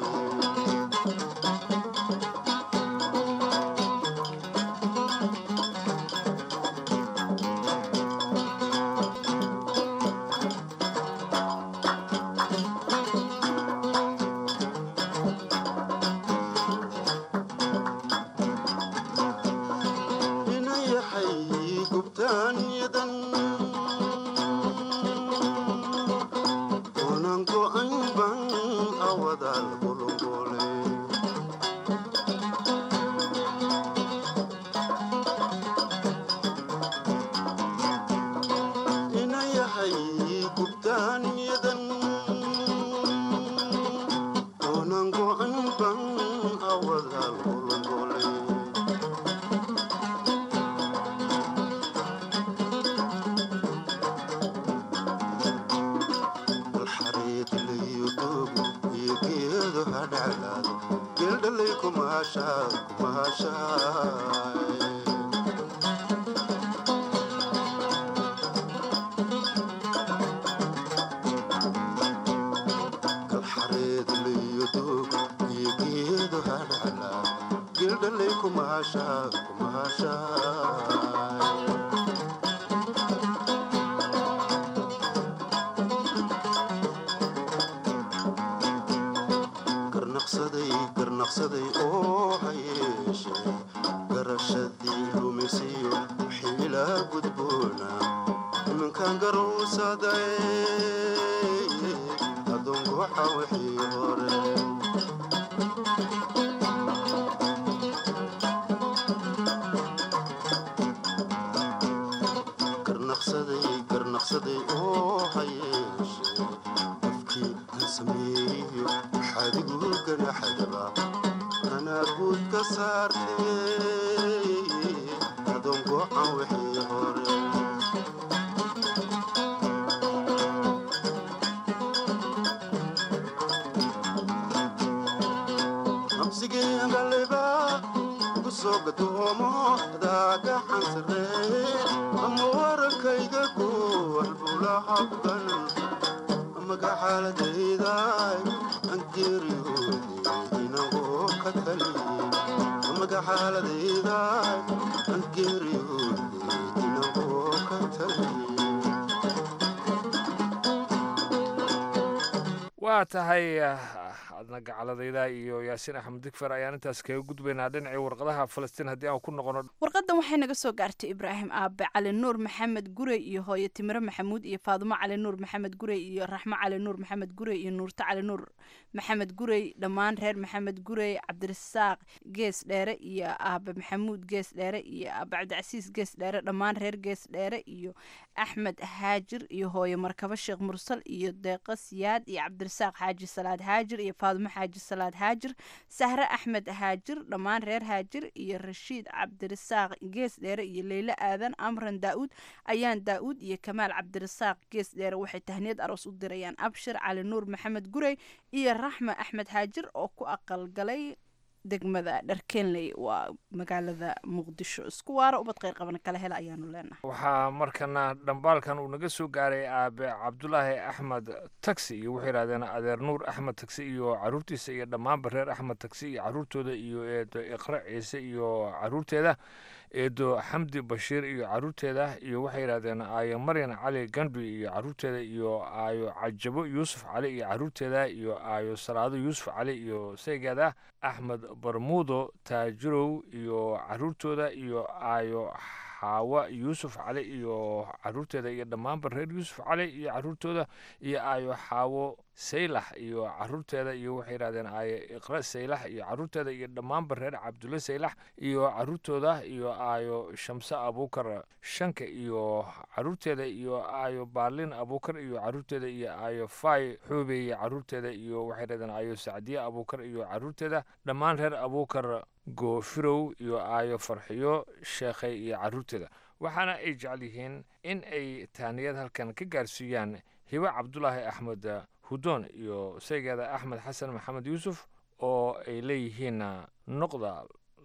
waa tahay adna gacaladayda iyo yaasiin axmed digfer ayaan intaas kaga gudbaynaa dhinacii warqadaha falastiin haddii aan ku noqono warqadan waxay naga soo gaartay ibraahim aabe cali nuur maxamed gurey iyo hooyo timiro maxamuud iyo faadumo cali nuur maxamed gurey iyo raxmo cali nuur maxamed gurey iyo nuurto cali nuur maxamed gurey dhammaan reer maxamed gurey cabdirasaaq gees dheere iyo aabe maxamuud gees dheere iyo aabe cabdicasiis gees dheere dhammaan reer gees dheere iyo axmed haajir iyo hooyo markabo sheekh mursal iyo deeqo siyaad iyo cabdirasaaq xaaji salaad haajir iyo faadumo xaaji salaad haajir sahre axmed haajir dhammaan reer haajir iyo rashiid cabdirasaaq gees dheere iyo leylo aadan amran daa'uud ayaan daa'uud iyo kamaal cabdirasaaq gees dheere waxay tahniyad aroos u dirayaan abshir cali nuur maxamed gurey iyo raxma axmed haajir oo ku aqalgalay degmada dharkeenley waa magaalada muqdisho isku waara ubad kheyr qaban kala hela ayaanu leenahay waxaa markana dhambaalkan uu naga soo gaaray aabe cabdulaahi axmed taxi iyo wuxuu yidhahdeen adeer nuur axmed taxi iyo caruurtiisa iyo dhammaanba reer axmed taxi iyo caruurtooda iyo eedo iqra ciise iyo caruurteeda eedo xamdi bashiir iyo caruurteeda iyo waxay yidhahdeen aayo maryan cali gandhi iyo caruurteeda iyo aayo cajabo yuusuf cali iyo caruurteeda iyo aayo salaado yuusuf cali iyo saygeeda axmed barmuudo taajirow iyo caruurtooda iyo aayo xaawa yuusuf cali iyo caruurteeda iyo dhammaanba reer yuusuf cali iyo caruurtooda iyo aayo xaawo saylax iyo caruurteeda iyo waxay yidhahdeen aayo iqra saylax iyo caruurteeda iyo dhammaanba reer cabdulle saylax iyo caruurtooda iyo aayo shamse abuukar shanka iyo caruurteeda iyo aayo baalin abuukar iyo caruurteeda iyo aayo fay xuube iyo caruurteeda iyo waxay yidhahdeen aayo sacdiye abuukar iyo caruurteeda dhammaan reer abuukar goofirow iyo aayo farxiyo sheekhay iyo caruurteeda waxaana ay jecel yihiin in ay taaniyad halkan ka gaarsiiyaan hibo cabdulaahi axmed hudoon iyo saygeeda axmed xasan maxamed yuusuf oo ay leeyihiin noqda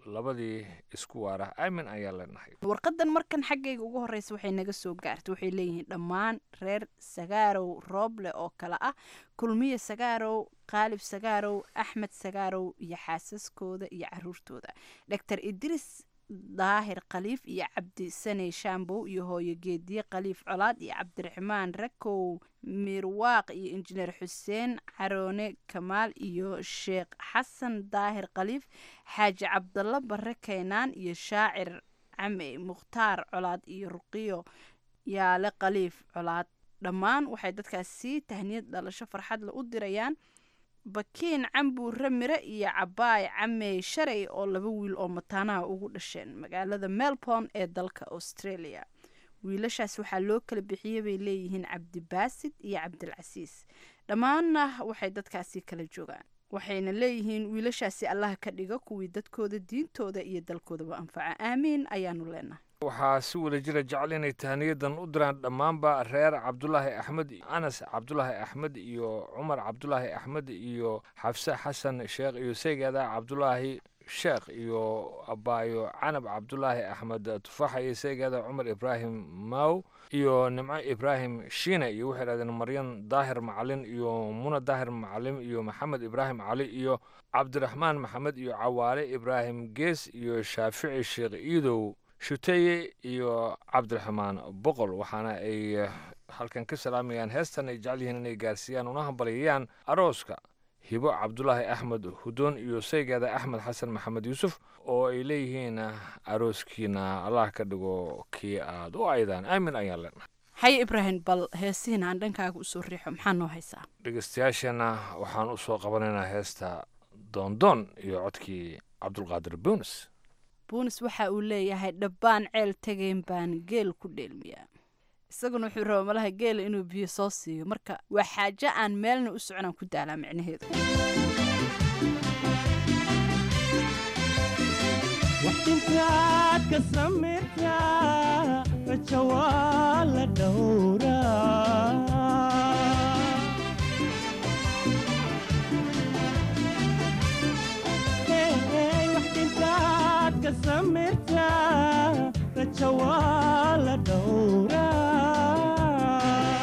labadii isku waara aamin ayaan leenahay warqadan markan xaggayga ugu horeysa waxay naga soo gaartay waxay leeyihiin dhammaan reer sagaarow rooble oo kale ah kulmiye sagaarow qaalib sagaarow axmed sagaarow iyo xaasaskooda iyo caruurtooda doctor idris daahir khaliif iyo cabdi sane shambow iyo hooyo geediye khaliif colaad iyo cabdiraxmaan rakow mirwaaq iyo injineer xuseen caroone kamaal iyo sheekh xasan daahir khaliif xaaji cabdalla barre keynaan iyo shaacir came mukhtaar colaad iyo ruqiyo yaale khaliif colaad dhammaan waxay dadkaasi tahniyad dhalasho farxadle u dirayaan bakiin cambuure mire iyo cabaay camey shalay oo laba wiil oo mataanaha ugu dhasheen magaalada melbourne ee dalka australia wiilashaas waxaa loo kala bixiyey bay leeyihiin cabdibaasid iyo cabdilcasiis dhammaanna waxay dadkaasi kala joogaan waxayna leeyihiin wiilashaasi allaha ka dhiga kuwii dadkooda diintooda iyo dalkoodaba anfaca aamiin ayaanu leenahay waxaa si wada jira jecel inay tahniyadan u diraan dhammaanba reer cabdulaahi axmed anas cabdulaahi axmed iyo cumar cabdulaahi axmed iyo xafse xasan sheekh iyo saygeeda cabdulaahi sheekh iyo abaayo canab cabdulaahi axmed tufaaxa iyo saygeeda cumar ibraahim maw iyo nimco ibraahim shiine iyo waxay dhahdeen maryan daahir macalin iyo muna daahir macalin iyo maxamed ibraahim cali iyo cabdiraxmaan maxamed iyo cawaale ibraahim gees iyo shaafici sheekh iidow shuteye iyo cabdiraxmaan boqol waxaana ay halkan ka salaamayaan heestan ay jecel yihiin inay gaarsiiyaan una hambaliyayaan arooska hibo cabdulaahi axmed hudoon iyo saygeeda axmed xasan maxamed yuusuf oo ay leeyihiin arooskiina allah ka dhigo kii aad u aydaan aamin ayaan leenahay haye ibraahim bal heesihiina aan dhankaaga usoo riixo maxaa noo haysaa dhegeystayaashana waxaan usoo qabanaynaa heesta doondoon iyo codkii cabdulqaadir buunis buunis waxa uu leeyahay dhabbaan ceel tegayn baan geel ku dheelmiyaa isaguna wuxuu rabaa malaha geela inuu biyo soo siiyo marka waa xaajo aan meelna u soconaan ku daalaa micnaheedu waxintaad ka samaytaa raja waa la dhowraa samirta raja waa la dhowraa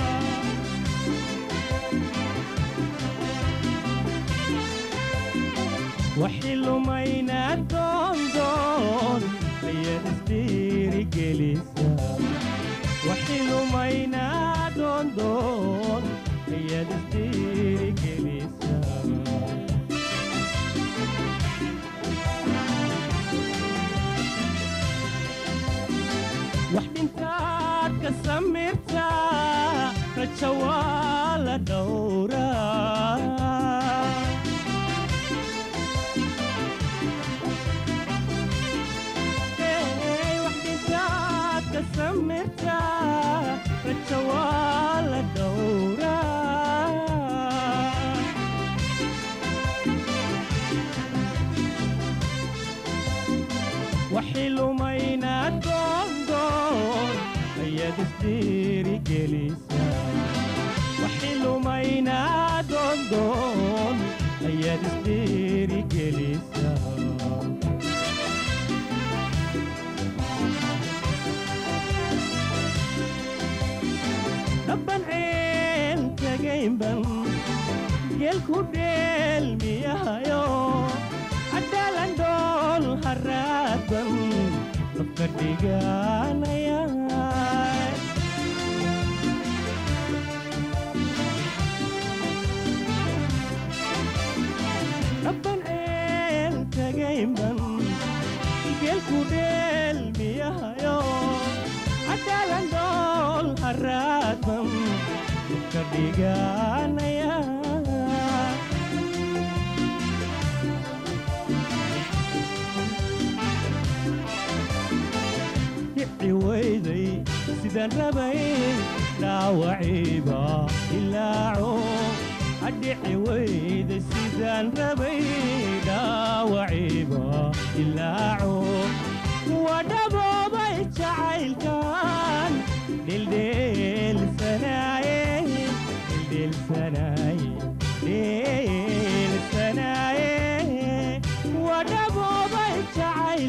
waxi lumaynaa doondoon ayaad isdhiirigelisa waxi lumaynaa doondoon ayaad isdhiirigelisa waxintaad ka samirtaa raja waa la dhowraa waxintaad ka samirtaa raja waa la dhowraa waxi lumaynaa doondoon ayaad isdhiirigelisa waxi lumaynaa doondoon ayaad isdhiirigelisa dhabban ceel tegaynban geel ku dheelmiyahayo cadaalandhool haraadan dabka dhiganaya dhabban ceel tegaynban geel ku dheelmiyahayo cadaalandhool haraadan dabka dhiganaya weyday sidaan rabay dhaawaciiba ilaaco adhici weyday sidaan rabay dhaawaciiba ilaaco waa dhaboobay jacaylkan dhildheelsanaaye dhildheelsanaaye dhildheelsanaaye waa dhaboobay jacayl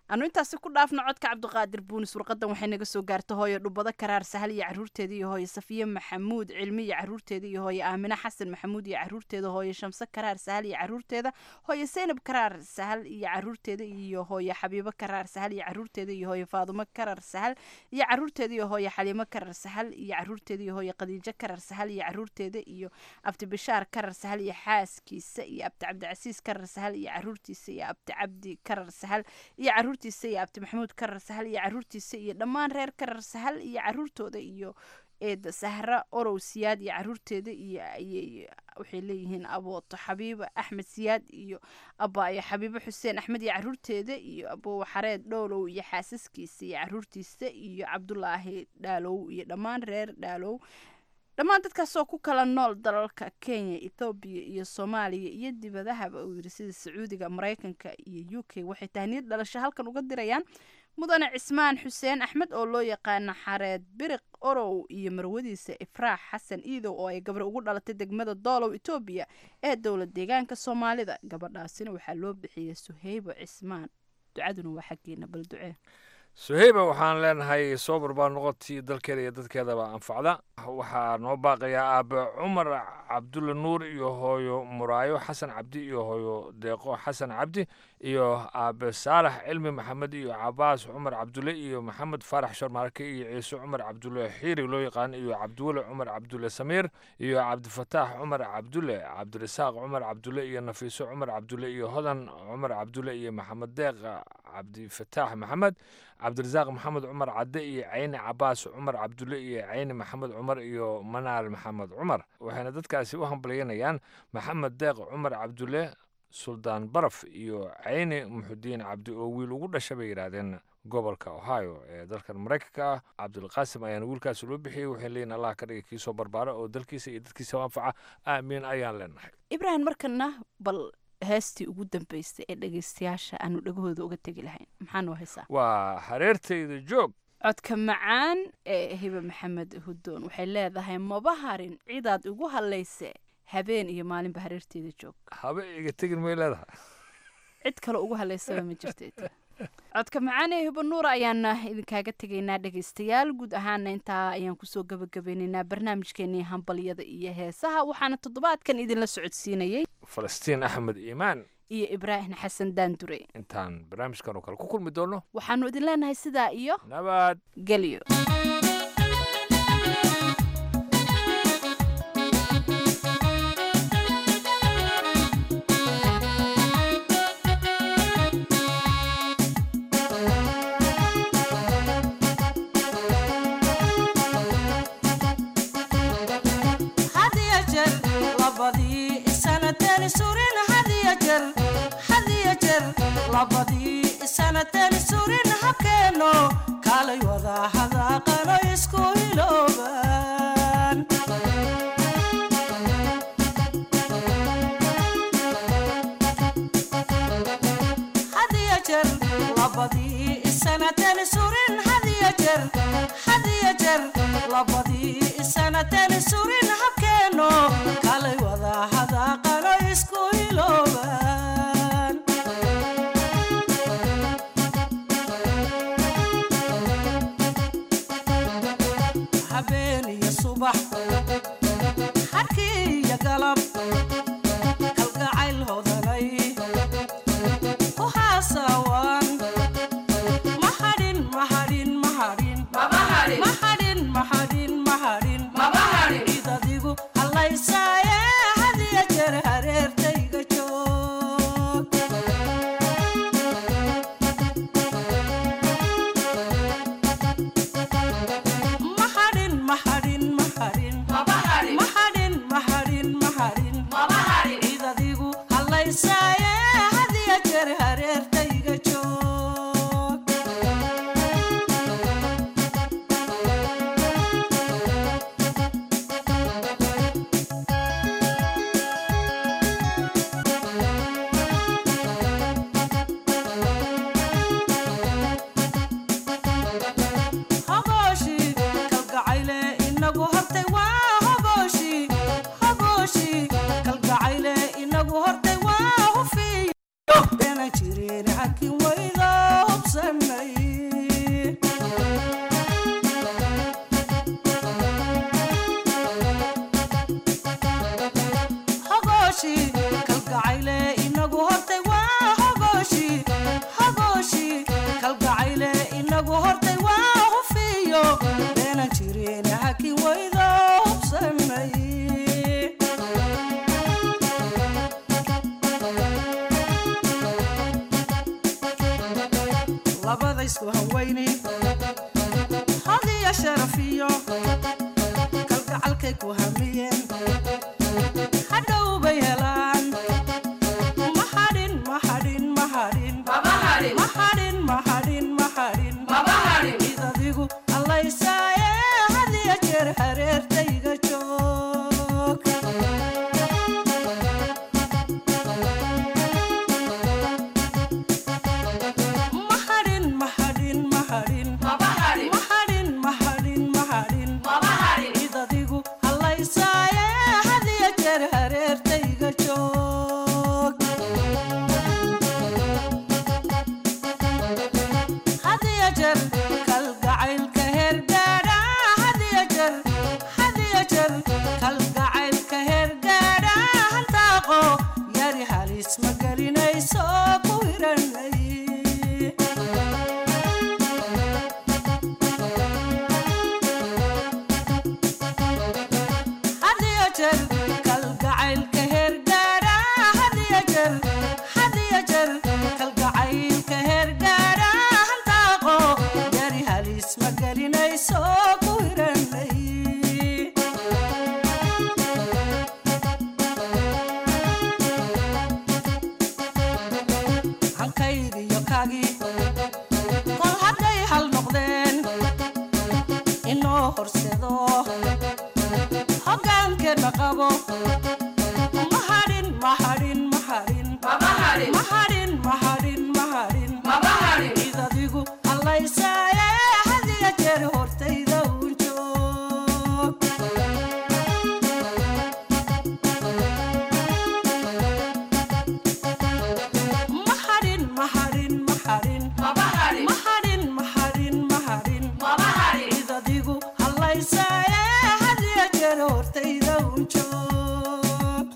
anu intaasi ku dhaafno codka cabdiqaadir buunis warqadan waxay naga soo gaartay hooyo dhubado karaar sahal iyo caruurteeda iyo hooyo safiye maxamuud cilmi iyo caruurteeda iyo hooyo aamine xasan maxamuud iyo caruurteeda hooyo shamse karaar sahal iyo caruurteeda hooyo seynab karaar sahal iyo caruurteeda iyo hooyo xabiibo karaar sahal iyo caruurteeda iyo hooyo faadumo karaar sahal iyo caruurteeda iyo hooyo xaliimo karaar sahal iyo caruurteeda iyo hooyo qadiijo karaar sahal iyo caruurteeda iyo abdi bishaar karaar sahal iyo xaaskiisa iyo abdi cabdicasiis karaar sahal iyo caruurtiisa iyo abdi cabdi karaar sahal iyo caruurtiisa iyo abdi maxamuud karar sahal iyo caruurtiisa iyo dhammaan reer karar sahal iyo caruurtooda iyo eeda sahra orow siyaad iyo caruurteeda iyo waxay leeyihiin abooto xabiibo axmed siyaad iyo abaayo xabiibo xuseen axmed iyo caruurteeda iyo aboowe xareed dhoolow iyo xaasaskiisa iyo caruurtiisa iyo cabdulaahi dhaalow iyo dhammaan reer dhaalow dhammaan dadkaasoo ku kala nool dalalka kenya ethoobiya iyo soomaaliya iyo dibadahaba uu yidhi sida sacuudiga maraykanka iyo u k waxay tahniyad dhalasho halkan uga dirayaan mudane cismaan xuseen axmed oo loo yaqaana xareed biriq orow iyo marwadiisa ifraax xasan iidow oo ay gabar ugu dhalatay degmada doolow etoobiya ee dowlad deegaanka soomaalida gabadhaasina waxaa loo bixiyay suheybo cismaan ducaduna waa xaggeena bal ducee suheyba waxaan leenahay soo barbaa noqotii dalkeeda iyo dadkeedaba anfacda waxaa noo baaqayaa aabe cumar cabdulle nuur iyo hooyo muraayo xasan cabdi iyo hooyo deeqo xasan cabdi iyo aabe saalax cilmi maxamed iyo cabaas cumar cabdulle iyo maxamed faarax sharmaarke iyo ciise cumar cabdulle xiiri loo yaqaan iyo cabdiweli cumar cabdulle samiir iyo cabdifataax cumar cabdulle cabdirasaaq cumar cabdulle iyo nafiiso cumar cabdulle iyo hodan cumar cabdulle iyo maxamed deeq cabdifataax maxamed cabdirasaaq maxamed cumar cadde iyo cayni cabaas cumar cabdulle iyo cayni maxamed cumar iyo manaal maxamed cumar waxayna dadkaasi u hambalyanayaan maxamed deeq cumar cabdulle suldaan baraf iyo cayni muxudiin cabdi oo wiil ugu dhasha bay yidhaahdeen gobolka ohio ee dalkan maraykanka ah cabdulqaasim ayaana wiilkaasi loo bixiyey waxay leeyihin allah ka dhiga kiisoo barbaara oo dalkiisa iyo dadkiisa anfaca aamiin ayaan leenahay ibraahim markana bal heestii ugu dambeysay ee dhegeystayaasha aanu dhagahooda uga tegi lahayn maxaa noo haysaa waa hareertayda joog codka macaan ee hibe maxamed hudoon waxay leedahay maba harin cidaad igu hadlayse habeen iyo maalinba hareerteeda joog habe iga tegin may leedahay cid kale ugu hadlaysaba ma jirta codka macaan ee hibe nuura ayaana idinkaaga tegaynaa dhegeystayaal guud ahaana intaa ayaan kusoo gabagabeynaynaa barnaamijkeenii hambalyada iyo heesaha waxaana toddobaadkan idinla socodsiinayay falastiin axmed iimaan iyo ibraahim xasan daandure intaan barnaamijkan oo kale ku kulmi doono waxaanu idin leenahay sidaa iyo nabad gelyo labadii sanateen surin habkeeno kaalay wada hadaaqano isku hilooban hadiya jer labadii sanateen surin hadiya jer hadiya jer labadii sanateen surin habkeeno kaalay wada hadaaqano isku hilooban harkii iyo galab kalgacayl hodanay ku haasaawan mahadhin mahadhin mahadhin mahadhin mahadhin mahadhin cid adigu hallaysaaye hadiya jeer hareertayga joog mahadhin mahadhin cid adigu hallaysaaye hadiya jeer hareertayga joog hogooshi kalgacayle inagu hortay waa hogooshi hogooshi kalgacayle inagu hortay waa hufiy beenan jirin xakin wayda hubsa isku hawayni hadiya sharafiyo kalgacalkay ku hamiyeen hadhow bay helaan mahadhin mahadhin mahadhin mahadhin mahadhin mahadhin cid adigu allaysaaye hadiya jeer hareertayga joog mahadhin mahadhin mahadhin mahadhin mahadhin mahadhin cid adigu allaysaaye hadiya jeer hareertayga joog hadiya jeer kalgacaylka hergaadha hadiya jeer hadiya jeer kalgacaylka hergaadha hantaaqo yari halis ma gelinayso ku hiranay hadiya jeer kalgacaylka hergaadha hadiya jeer hadiya jeer kalgacaylka hergaadha hantaaqo yari halis ma gelinayso ku hiranay hankaygiyo kaagii kol hadday hal noqdeen inoo horsedo hogaankeenna qabo mahadhin mahadhin mahadhin mahadhin mahadhin mahadhin cid adigu allaysaaye hadiya jeer hortayda uun joog mahadhin mahadhin mahadhin mahadhin mahadhin mahadhin cid adigu allaysaaye hadiya jeer hortayda uun joog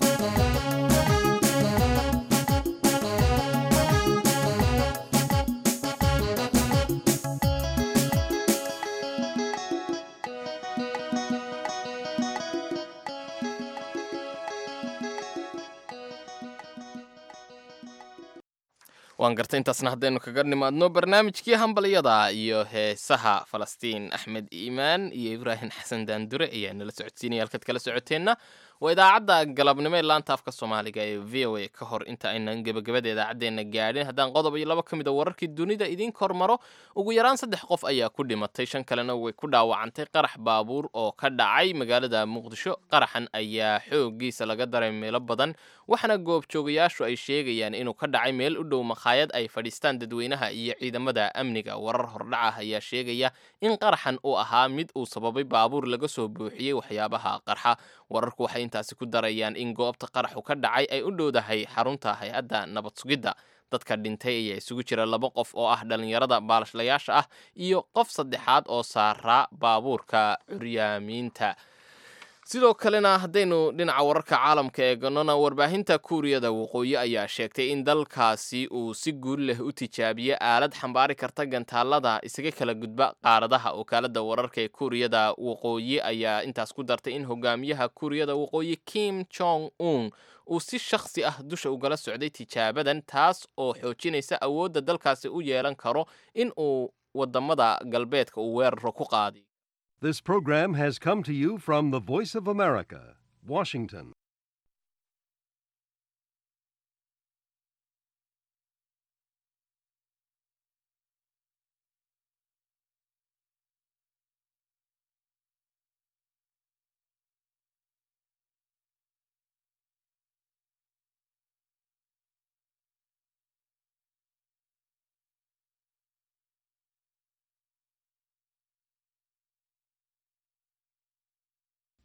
waan gartay intaasna haddaynu kaga nimaadno barnaamijkii hambalyada iyo heesaha falastiin axmed iimaan iyo ibraahim xasan daandure ayaa nala socodsiinaya halkaad kala socoteenna waa idaacadda galabnimo ee laanta afka soomaaliga ee v o a ka hor inta aynan gebagabada idaacaddeenna gaadhin haddaan qodob iyo laba ka mid a wararkii dunida idiin kormaro ugu yaraan saddex qof ayaa ku dhimatay shan kalena way ku dhaawacantay qarax baabuur oo ka dhacay magaalada muqdisho qaraxan ayaa xooggiisa laga daray meelo badan waxaana goobjoogayaashu ay sheegayaan inuu ka dhacay meel u dhow makhaayad ay fadhiistaan dadweynaha iyo ciidamada amniga warar hordhac ah ayaa sheegaya in qaraxan uu ahaa mid uu sababay baabuur laga soo buuxiyey waxyaabaha qarxa wararku waxay intaasi ku darayaan in goobta qaraxu ka dhacay ay u dhowdahay xarunta hay-adda nabad sugidda dadka dhintay ayaa isugu jira laba qof oo ah dhallinyarada baalashlayaasha ah iyo qof saddexaad oo saaraa baabuurka curyaamiinta sidoo kalena haddaynu dhinaca wararka caalamka eeganona warbaahinta kuuriyada waqooyi ayaa sheegtay in dalkaasi uu si guul leh u tijaabiyey aalad xambaari karta gantaalada isaga kala gudba qaaradaha wakaalada wararka ee kuuriyada waqooyi ayaa intaas ku dartay in hogaamiyaha kuuriyada waqooyi kim jong un uu si shakhsi ah dusha ugala socday tijaabadan taas oo xoojinaysa awoodda dalkaasi u yeelan karo in uu wadamada galbeedka uu weeraro ku qaadi This program has come to you from the Voice of America, Washington.